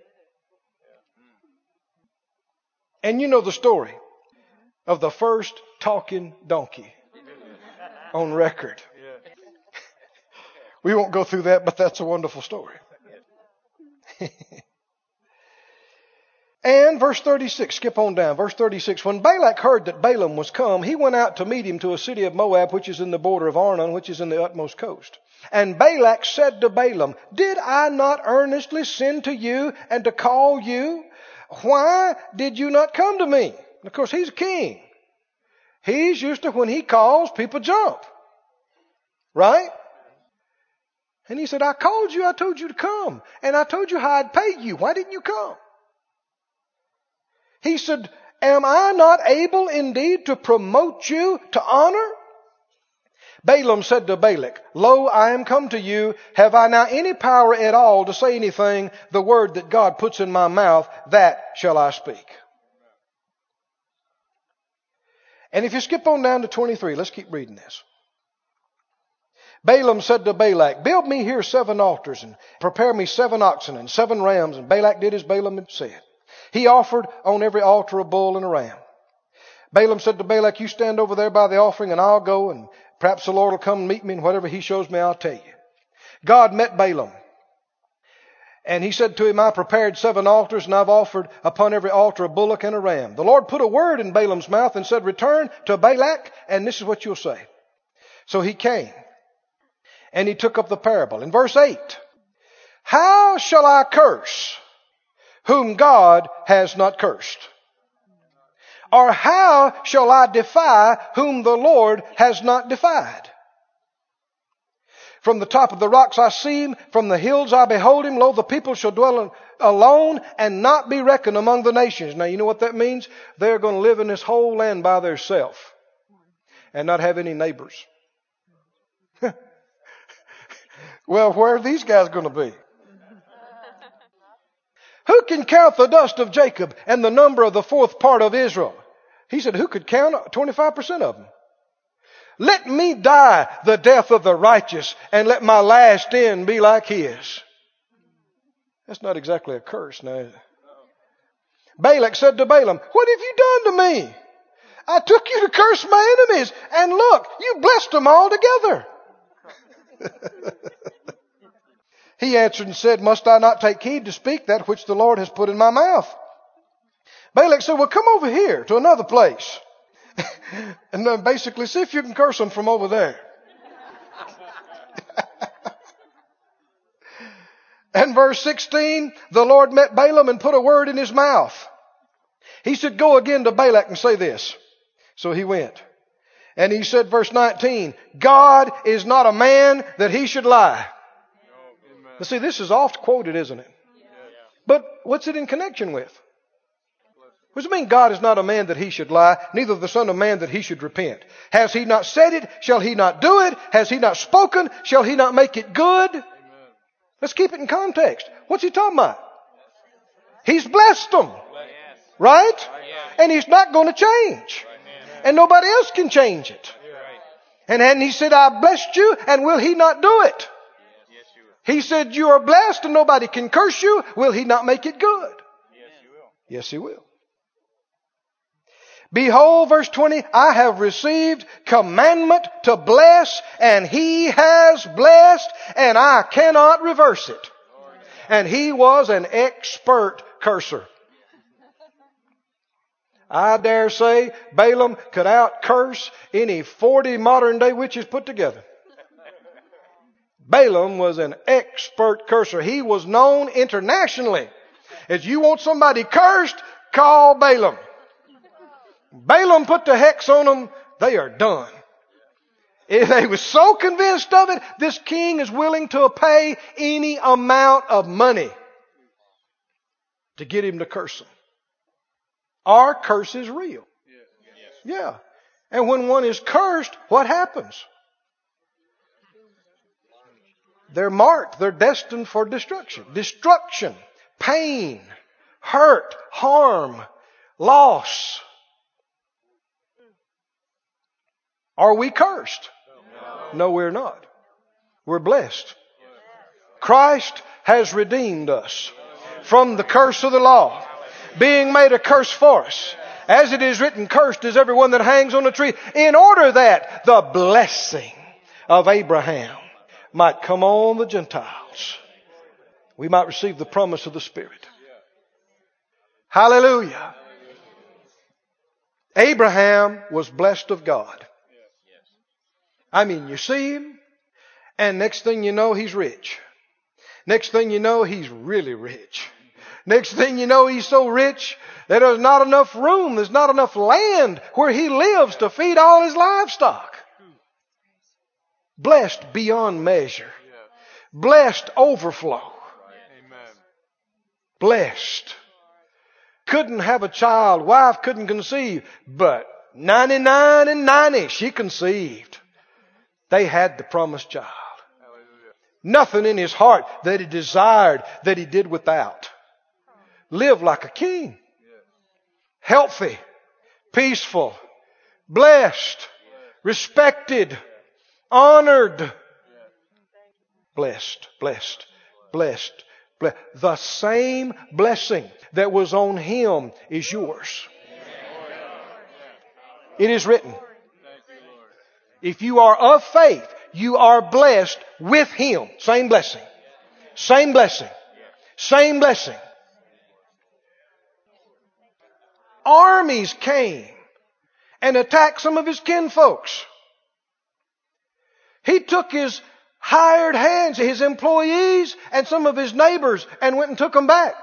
And you know the story of the first talking donkey on record. We won't go through that, but that's a wonderful story. And verse thirty-six, skip on down. Verse thirty-six, when Balak heard that Balaam was come, he went out to meet him to a city of Moab, which is in the border of Arnon, which is in the utmost coast. And Balak said to Balaam, did I not earnestly send to you and to call you? Why did you not come to me? And of course, he's a king. He's used to when he calls, people jump. Right? And he said, I called you, I told you to come. And I told you how I'd pay you. Why didn't you come? He said, am I not able indeed to promote you to honor? Balaam said to Balak, lo, I am come to you. Have I now any power at all to say anything? The word that God puts in my mouth, that shall I speak. And if you skip on down to twenty-three, let's keep reading this. Balaam said to Balak, build me here seven altars and prepare me seven oxen and seven rams. And Balak did as Balaam had said. He offered on every altar a bull and a ram. Balaam said to Balak, you stand over there by the offering and I'll go and perhaps the Lord will come and meet me and whatever he shows me, I'll tell you. God met Balaam. And he said to him, I prepared seven altars and I've offered upon every altar a bullock and a ram. The Lord put a word in Balaam's mouth and said, return to Balak and this is what you'll say. So he came. And he took up the parable. In verse eight, how shall I curse whom God has not cursed? Or how shall I defy whom the Lord has not defied? From the top of the rocks I see him, from the hills I behold him. Lo, the people shall dwell alone and not be reckoned among the nations. Now you know what that means? They're going to live in this whole land by themselves and not have any neighbors. Well, where are these guys going to be? Who can count the dust of Jacob and the number of the fourth part of Israel? He said, who could count twenty-five percent of them? Let me die the death of the righteous, and let my last end be like his. That's not exactly a curse now, is it? Balak said to Balaam, what have you done to me? I took you to curse my enemies, and look, you blessed them all together. He answered and said, must I not take heed to speak that which the Lord has put in my mouth? Balak said, well, come over here to another place. And then basically see if you can curse them from over there. And verse sixteen, the Lord met Balaam and put a word in his mouth. He said, go again to Balak and say this. So he went. And he said, verse nineteen, God is not a man that he should lie. Now see, this is oft quoted, isn't it? But what's it in connection with? What does it mean God is not a man that he should lie, neither the son of man that he should repent? Has he not said it? Shall he not do it? Has he not spoken? Shall he not make it good? Amen. Let's keep it in context. What's he talking about? He's blessed them. Right? And he's not going to change. And nobody else can change it. And then he said, I blessed you, and will he not do it? He said, you are blessed and nobody can curse you. Will he not make it good? Yes, he will. Behold, verse twenty, I have received commandment to bless, and he has blessed, and I cannot reverse it. And he was an expert curser. I dare say Balaam could out curse any forty modern day witches put together. Balaam was an expert curser. He was known internationally. If you want somebody cursed, call Balaam. Balaam put the hex on them, they are done. If they were so convinced of it, this king is willing to pay any amount of money to get him to curse them. Our curse is real. Yeah. And when one is cursed, what happens? They're marked. They're destined for destruction. Destruction, pain, hurt, harm, loss. Are we cursed? No, no we're not. We're blessed. Christ has redeemed us from the curse of the law, being made a curse for us. As it is written, cursed is everyone that hangs on a tree, in order that the blessing of Abraham might come on the Gentiles. We might receive the promise of the Spirit. Hallelujah. Abraham was blessed of God. I mean, you see him, and next thing you know, he's rich. Next thing you know, he's really rich. Next thing you know, he's so rich that there's not enough room, there's not enough land where he lives to feed all his livestock. Blessed beyond measure. Blessed overflow. Blessed. Couldn't have a child. Wife couldn't conceive. But ninety-nine and ninety, she conceived. They had the promised child. Nothing in his heart that he desired that he did without. Lived like a king. Healthy. Peaceful. Blessed. Respected. Honored. Blessed. Blessed. Blessed. Blessed. The same blessing that was on him is yours. It is written. If you are of faith, you are blessed with him. Same blessing. Same blessing. Same blessing. Armies came and attacked some of his kinfolks. He took his hired hands, his employees, and some of his neighbors and went and took them back.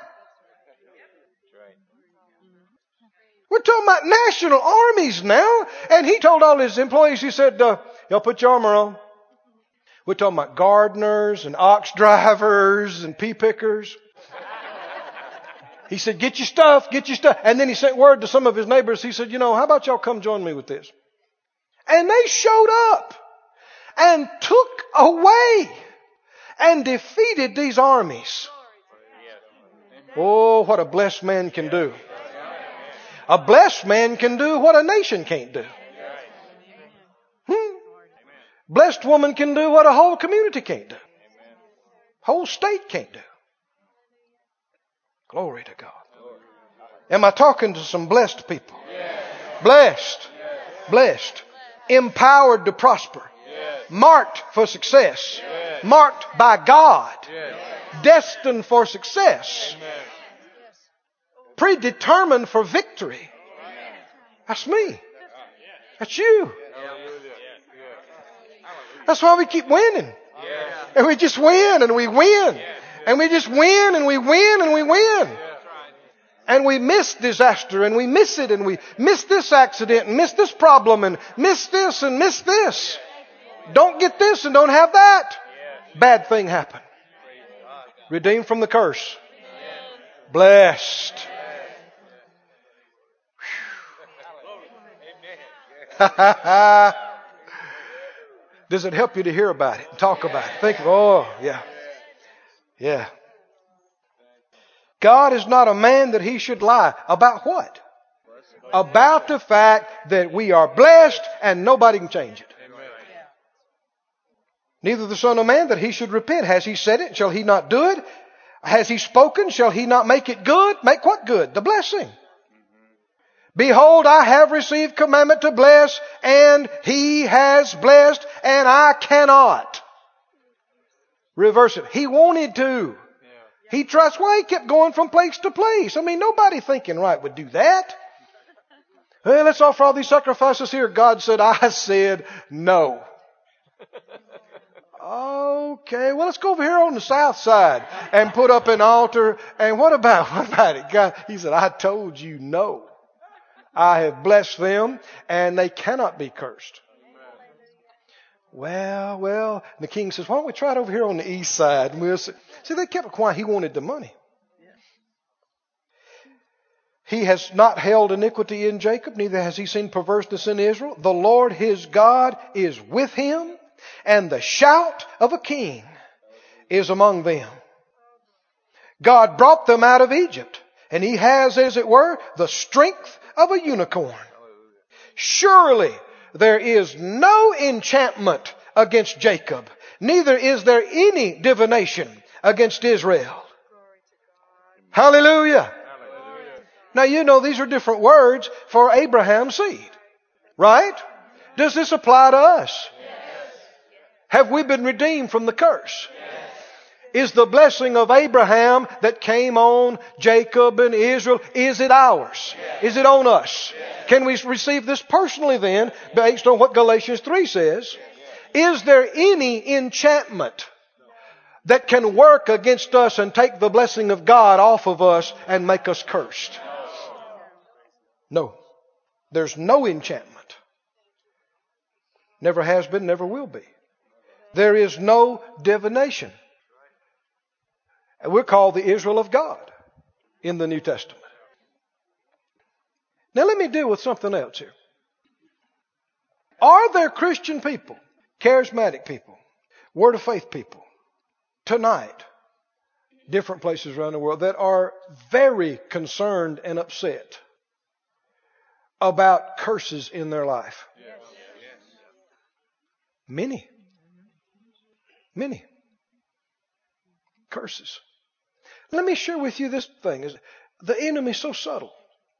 We're talking about national armies now. And he told all his employees, he said, uh, y'all put your armor on. We're talking about gardeners and ox drivers and pea pickers. He said, get your stuff, get your stuff. And then he sent word to some of his neighbors. He said, you know, how about y'all come join me with this? And they showed up and took away and defeated these armies. Oh, what a blessed man can do. A blessed man can do what a nation can't do. Hmm. Blessed woman can do what a whole community can't do. Whole state can't do. Glory to God. Am I talking to some blessed people? Blessed. Blessed. Empowered to prosper. Marked for success. Marked by God. Destined for success. Predetermined for victory. That's me. That's you. That's why we keep winning. And we just win and we win. And we just win and we win and we win. And we miss disaster and we miss it and we miss this accident and miss this problem and miss this and miss this. Don't get this and don't have that. Bad thing happen. Redeemed from the curse. Blessed. Does it help you to hear about it and talk about it? Think, oh, yeah. Yeah. God is not a man that he should lie. About what? About the fact that we are blessed and nobody can change it. Neither the Son of Man that he should repent. Has he said it? Shall he not do it? Has he spoken? Shall he not make it good? Make what good? The blessing. Behold, I have received commandment to bless, and he has blessed, and I cannot reverse it. He wanted to. He tried. That's why he kept going from place to place. I mean, nobody thinking right would do that. Well, let's offer all these sacrifices here. God said, I said no. Okay, well, let's go over here on the south side and put up an altar. And what about, what about it? God, he said, I told you no. I have blessed them and they cannot be cursed. Well, well, the king says, why don't we try it over here on the east side? And we'll see. See, they kept it quiet. He wanted the money. He has not held iniquity in Jacob, neither has he seen perverseness in Israel. The Lord his God is with him, and the shout of a king is among them. God brought them out of Egypt, and he has, as it were, the strength of a unicorn. Surely there is no enchantment against Jacob, neither is there any divination against Israel. Hallelujah. Now you know these are different words for Abraham's seed. Right? Does this apply to us? Have we been redeemed from the curse? Is the blessing of Abraham that came on Jacob and Israel, is it ours? Is it on us? Can we receive this personally then, based on what Galatians three says? Is there any enchantment that can work against us and take the blessing of God off of us and make us cursed? No. There's no enchantment. Never has been, never will be. There is no divination. And we're called the Israel of God in the New Testament. Now let me deal with something else here. Are there Christian people, charismatic people, Word of Faith people, tonight, different places around the world, that are very concerned and upset about curses in their life? Many. Many. Curses. Let me share with you this thing. The enemy is so subtle.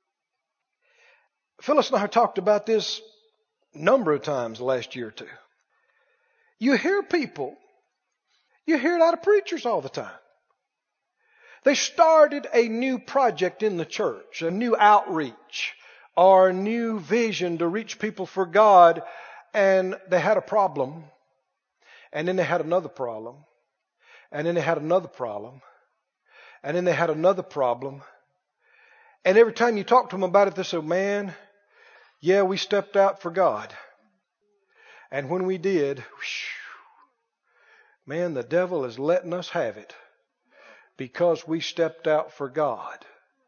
Phyllis and I have talked about this a number of times the last year or two. You hear people, you hear it out of preachers all the time. They started a new project in the church, a new outreach, or a new vision to reach people for God, and they had a problem, and then they had another problem, and then they had another problem, and then they had another problem. And every time you talk to them about it, they say, man, yeah, we stepped out for God. And when we did, whew, man, the devil is letting us have it because we stepped out for God.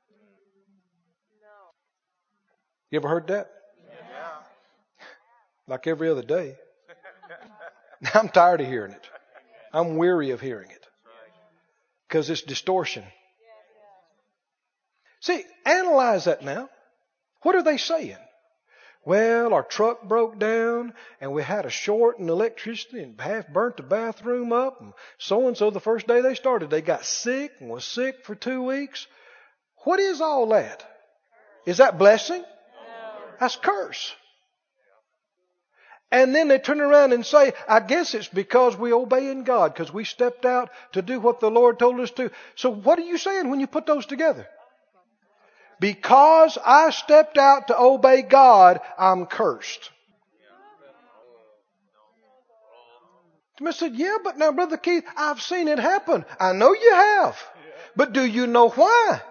You ever heard that? Yeah. Like every other day. I'm tired of hearing it. I'm weary of hearing it. Because it's distortion. See, analyze that now. What are they saying? Well, our truck broke down and we had a short in electricity and half burnt the bathroom up. And so-and-so the first day they started, they got sick and was sick for two weeks. What is all that? Is that blessing? That's curse. And then they turn around and say, I guess it's because we obeying God, because we stepped out to do what the Lord told us to. So what are you saying when you put those together? Because I stepped out to obey God, I'm cursed. I said, yeah, but now, Brother Keith, I've seen it happen. I know you have. But do you know why?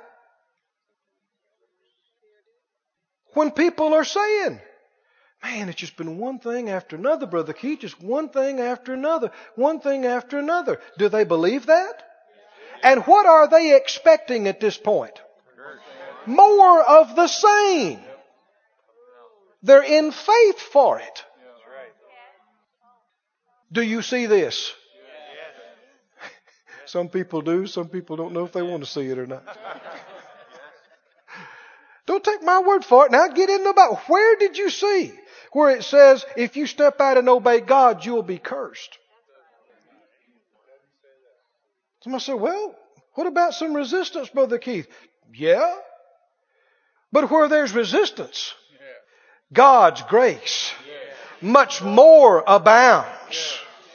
When people are saying, man, it's just been one thing after another, Brother Keith, just one thing after another, one thing after another. Do they believe that? And what are they expecting at this point? More of the same. They're in faith for it. Do you see this? Some people do. Some people don't know if they want to see it or not. Don't take my word for it. Now get in the Bible. Where did you see where it says if you step out and obey God, you'll be cursed? Somebody said, well, what about some resistance, Brother Keith? Yeah. But where there's resistance, God's grace much more abounds.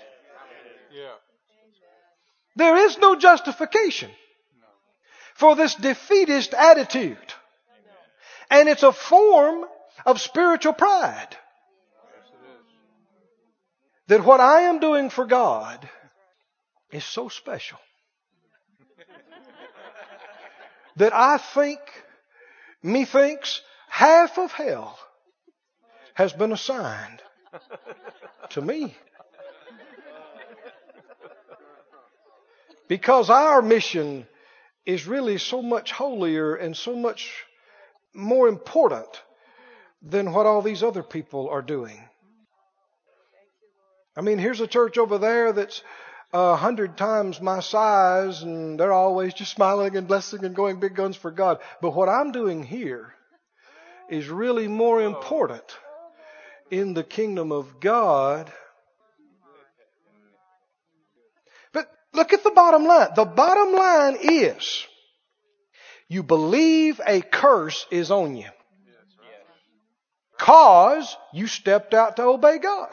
There is no justification for this defeatist attitude. And it's a form of spiritual pride. That what I am doing for God is so special that I think, methinks, half of hell has been assigned to me. Because our mission is really so much holier and so much more important than what all these other people are doing. I mean, here's a church over there that's a hundred times my size, and they're always just smiling and blessing and going big guns for God. But what I'm doing here is really more important in the kingdom of God. But look at the bottom line. The bottom line is you believe a curse is on you because you stepped out to obey God.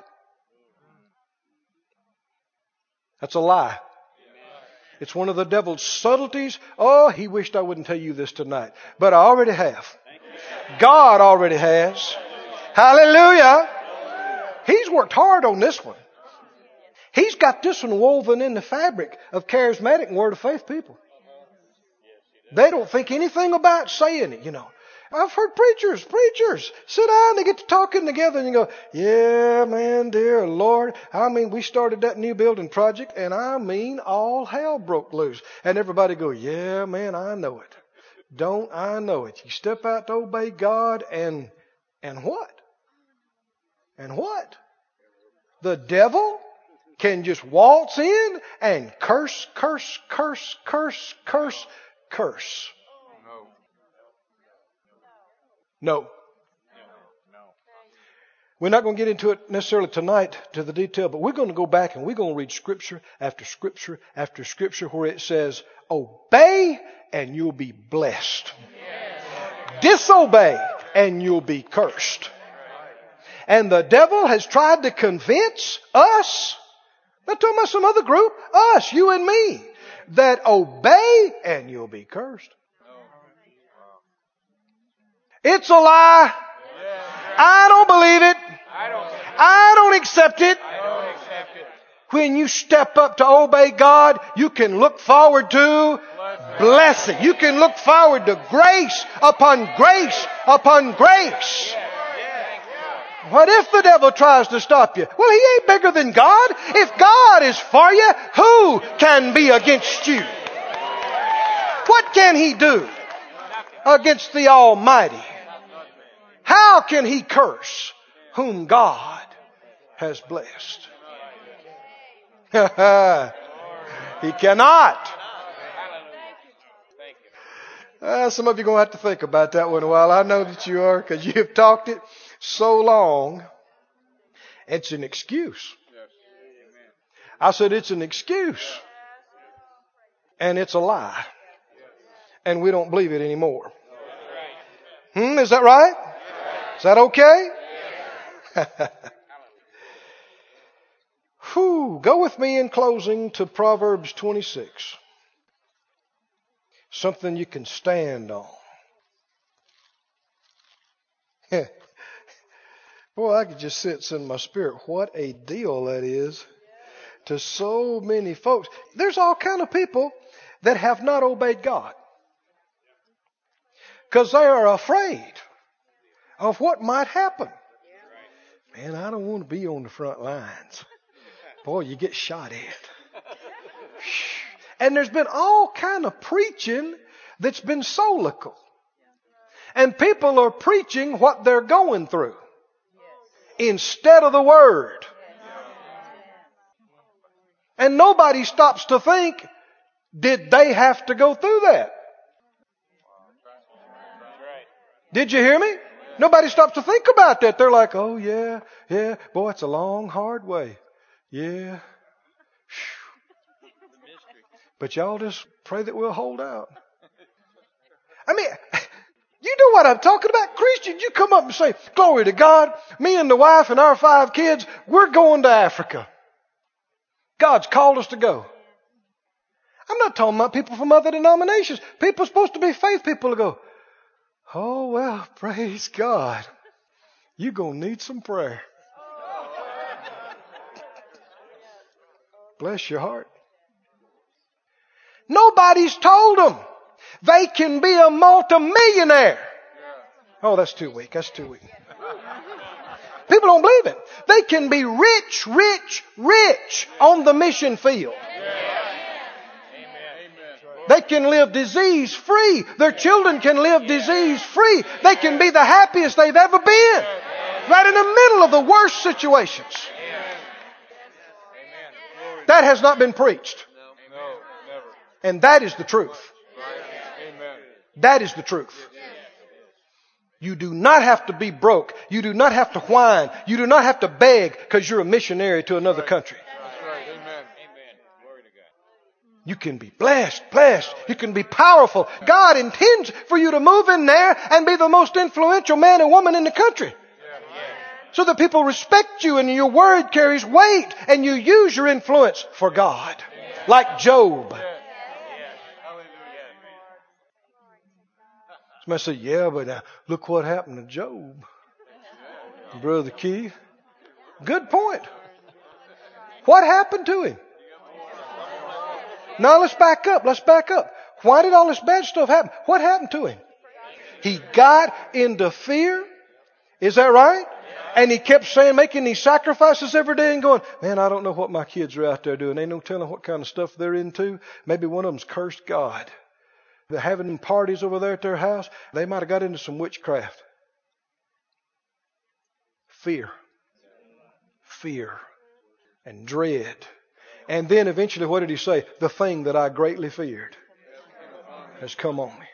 That's a lie. It's one of the devil's subtleties. Oh, he wished I wouldn't tell you this tonight, but I already have. God already has. Hallelujah. He's worked hard on this one. He's got this one woven in the fabric of charismatic and word of faith people. They don't think anything about saying it, you know. I've heard preachers, preachers sit down, they get to talking together and you go, yeah, man, dear Lord. I mean, we started that new building project and I mean, all hell broke loose. And everybody go, yeah, man, I know it. Don't I know it. You step out to obey God and, and what? And what? The devil can just waltz in and curse, curse, curse, curse, curse, curse. No. We're not going to get into it necessarily tonight to the detail, but we're going to go back and we're going to read scripture after scripture after scripture where it says, obey and you'll be blessed. Disobey and you'll be cursed. And the devil has tried to convince us, not talking about some other group, us, you and me, that obey and you'll be cursed. It's a lie. I don't believe it. I don't accept it. When you step up to obey God, you can look forward to blessing. You can look forward to grace upon grace upon grace. What if the devil tries to stop you? Well, he ain't bigger than God. If God is for you, who can be against you? What can he do against the Almighty? How can he curse whom God has blessed? He cannot. Uh, some of you are going to have to think about that one a while. I know that you are, because you have talked it so long. It's an excuse. I said it's an excuse. And it's a lie. And we don't believe it anymore. Hmm, is that right? Is that okay? Whew. Go with me in closing to Proverbs twenty-six. Something you can stand on. Boy, I could just sense in my spirit what a deal that is to so many folks. There's all kind of people that have not obeyed God because they are afraid of what might happen. Man, I don't want to be on the front lines. Boy, you get shot at. And there's been all kind of preaching that's been soulical. And people are preaching what they're going through instead of the Word. And nobody stops to think, did they have to go through that? Did you hear me? Nobody stops to think about that. They're like, oh yeah, yeah, boy, it's a long, hard way. Yeah. But y'all just pray that we'll hold out. I mean, you know what I'm talking about? Christians, you come up and say, glory to God, me and the wife and our five kids, we're going to Africa. God's called us to go. I'm not talking about people from other denominations. People are supposed to be faith people to go, oh, well, praise God. You're going to need some prayer. Bless your heart. Nobody's told them they can be a multimillionaire. Oh, that's too weak. That's too weak. People don't believe it. They can be rich, rich, rich on the mission field. They can live disease free. Their children can live disease free. They can be the happiest they've ever been. Right in the middle of the worst situations. That has not been preached. And that is the truth. That is the truth. You do not have to be broke. You do not have to whine. You do not have to beg because you're a missionary to another country. You can be blessed, blessed. You can be powerful. God intends for you to move in there and be the most influential man and woman in the country. So that people respect you and your word carries weight and you use your influence for God. Like Job. Somebody say, yeah, but uh, look what happened to Job. Brother Keith. Good point. What happened to him? Now let's back up. Let's back up. Why did all this bad stuff happen? What happened to him? He got into fear. Is that right? And he kept saying, making these sacrifices every day and going, man, I don't know what my kids are out there doing. They no telling what kind of stuff they're into. Maybe one of them's cursed God. They're having parties over there at their house. They might have got into some witchcraft. Fear. Fear. And dread. And then eventually, what did he say? The thing that I greatly feared has come on me.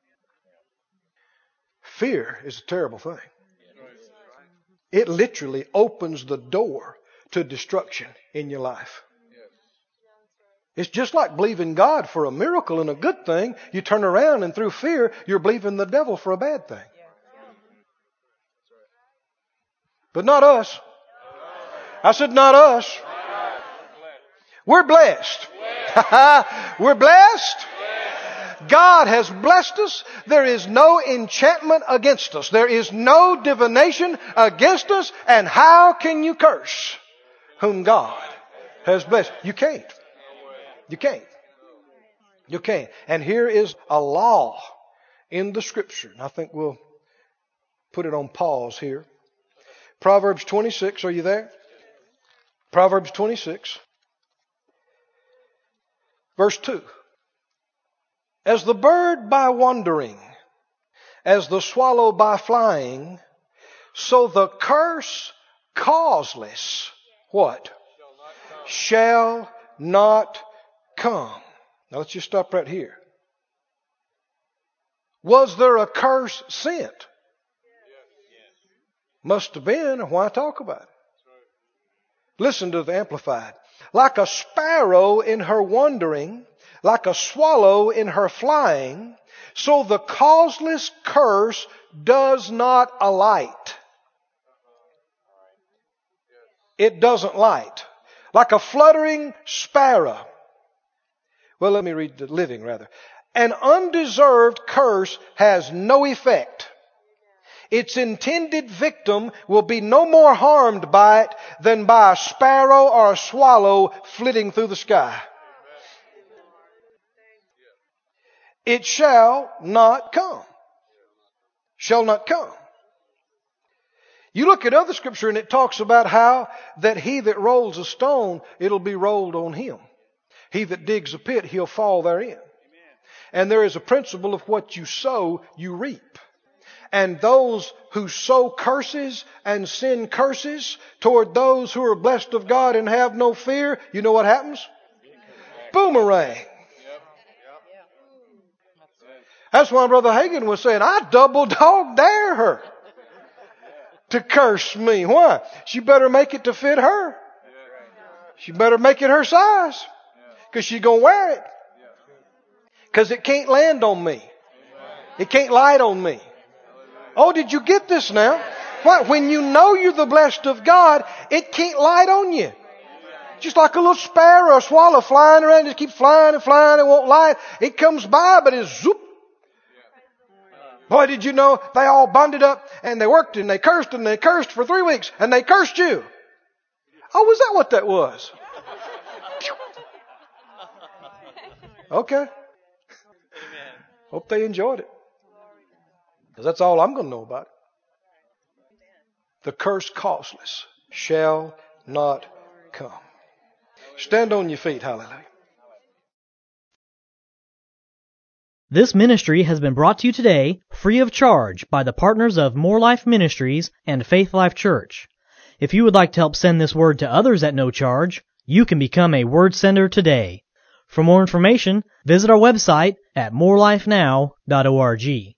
Fear is a terrible thing. It literally opens the door to destruction in your life. It's just like believing God for a miracle and a good thing. You turn around and through fear, you're believing the devil for a bad thing. But not us. I said not us. We're blessed. We're blessed. God has blessed us. There is no enchantment against us. There is no divination against us. And how can you curse whom God has blessed? You can't. You can't. You can't. And here is a law in the Scripture. And I think we'll put it on pause here. Proverbs twenty-six. Are you there? Proverbs twenty-six. Verse two. As the bird by wandering, as the swallow by flying, so the curse causeless, what? Shall not come. Now let's just stop right here. Was there a curse sent? Must have been. Why talk about it? Listen to the Amplified. Like a sparrow in her wandering, like a swallow in her flying, so the causeless curse does not alight. It doesn't light. Like a fluttering sparrow. Well, let me read the Living rather. An undeserved curse has no effect. Its intended victim will be no more harmed by it than by a sparrow or a swallow flitting through the sky. It shall not come. Shall not come. You look at other scripture and it talks about how that he that rolls a stone, it'll be rolled on him. He that digs a pit, he'll fall therein. And there is a principle of what you sow, you reap. And those who sow curses and send curses toward those who are blessed of God and have no fear, you know what happens? Boomerang. That's why Brother Hagin was saying, I double dog dare her to curse me. Why? She better make it to fit her. She better make it her size. Because she's going to wear it. Because it can't land on me. It can't light on me. Oh, did you get this now? What? When you know you're the blessed of God, it can't light on you. Just like a little sparrow or a swallow flying around, just keep flying and flying and won't light. It comes by, but it's zoop. Boy, did you know they all bonded up and they worked and they cursed and they cursed for three weeks and they cursed you. Oh, was that what that was? Okay. Hope they enjoyed it. Because that's all I'm going to know about it. The curse causeless shall not come. Stand on your feet. Hallelujah. This ministry has been brought to you today free of charge by the partners of More Life Ministries and Faith Life Church. If you would like to help send this word to others at no charge, you can become a word sender today. For more information, visit our website at more life now dot org.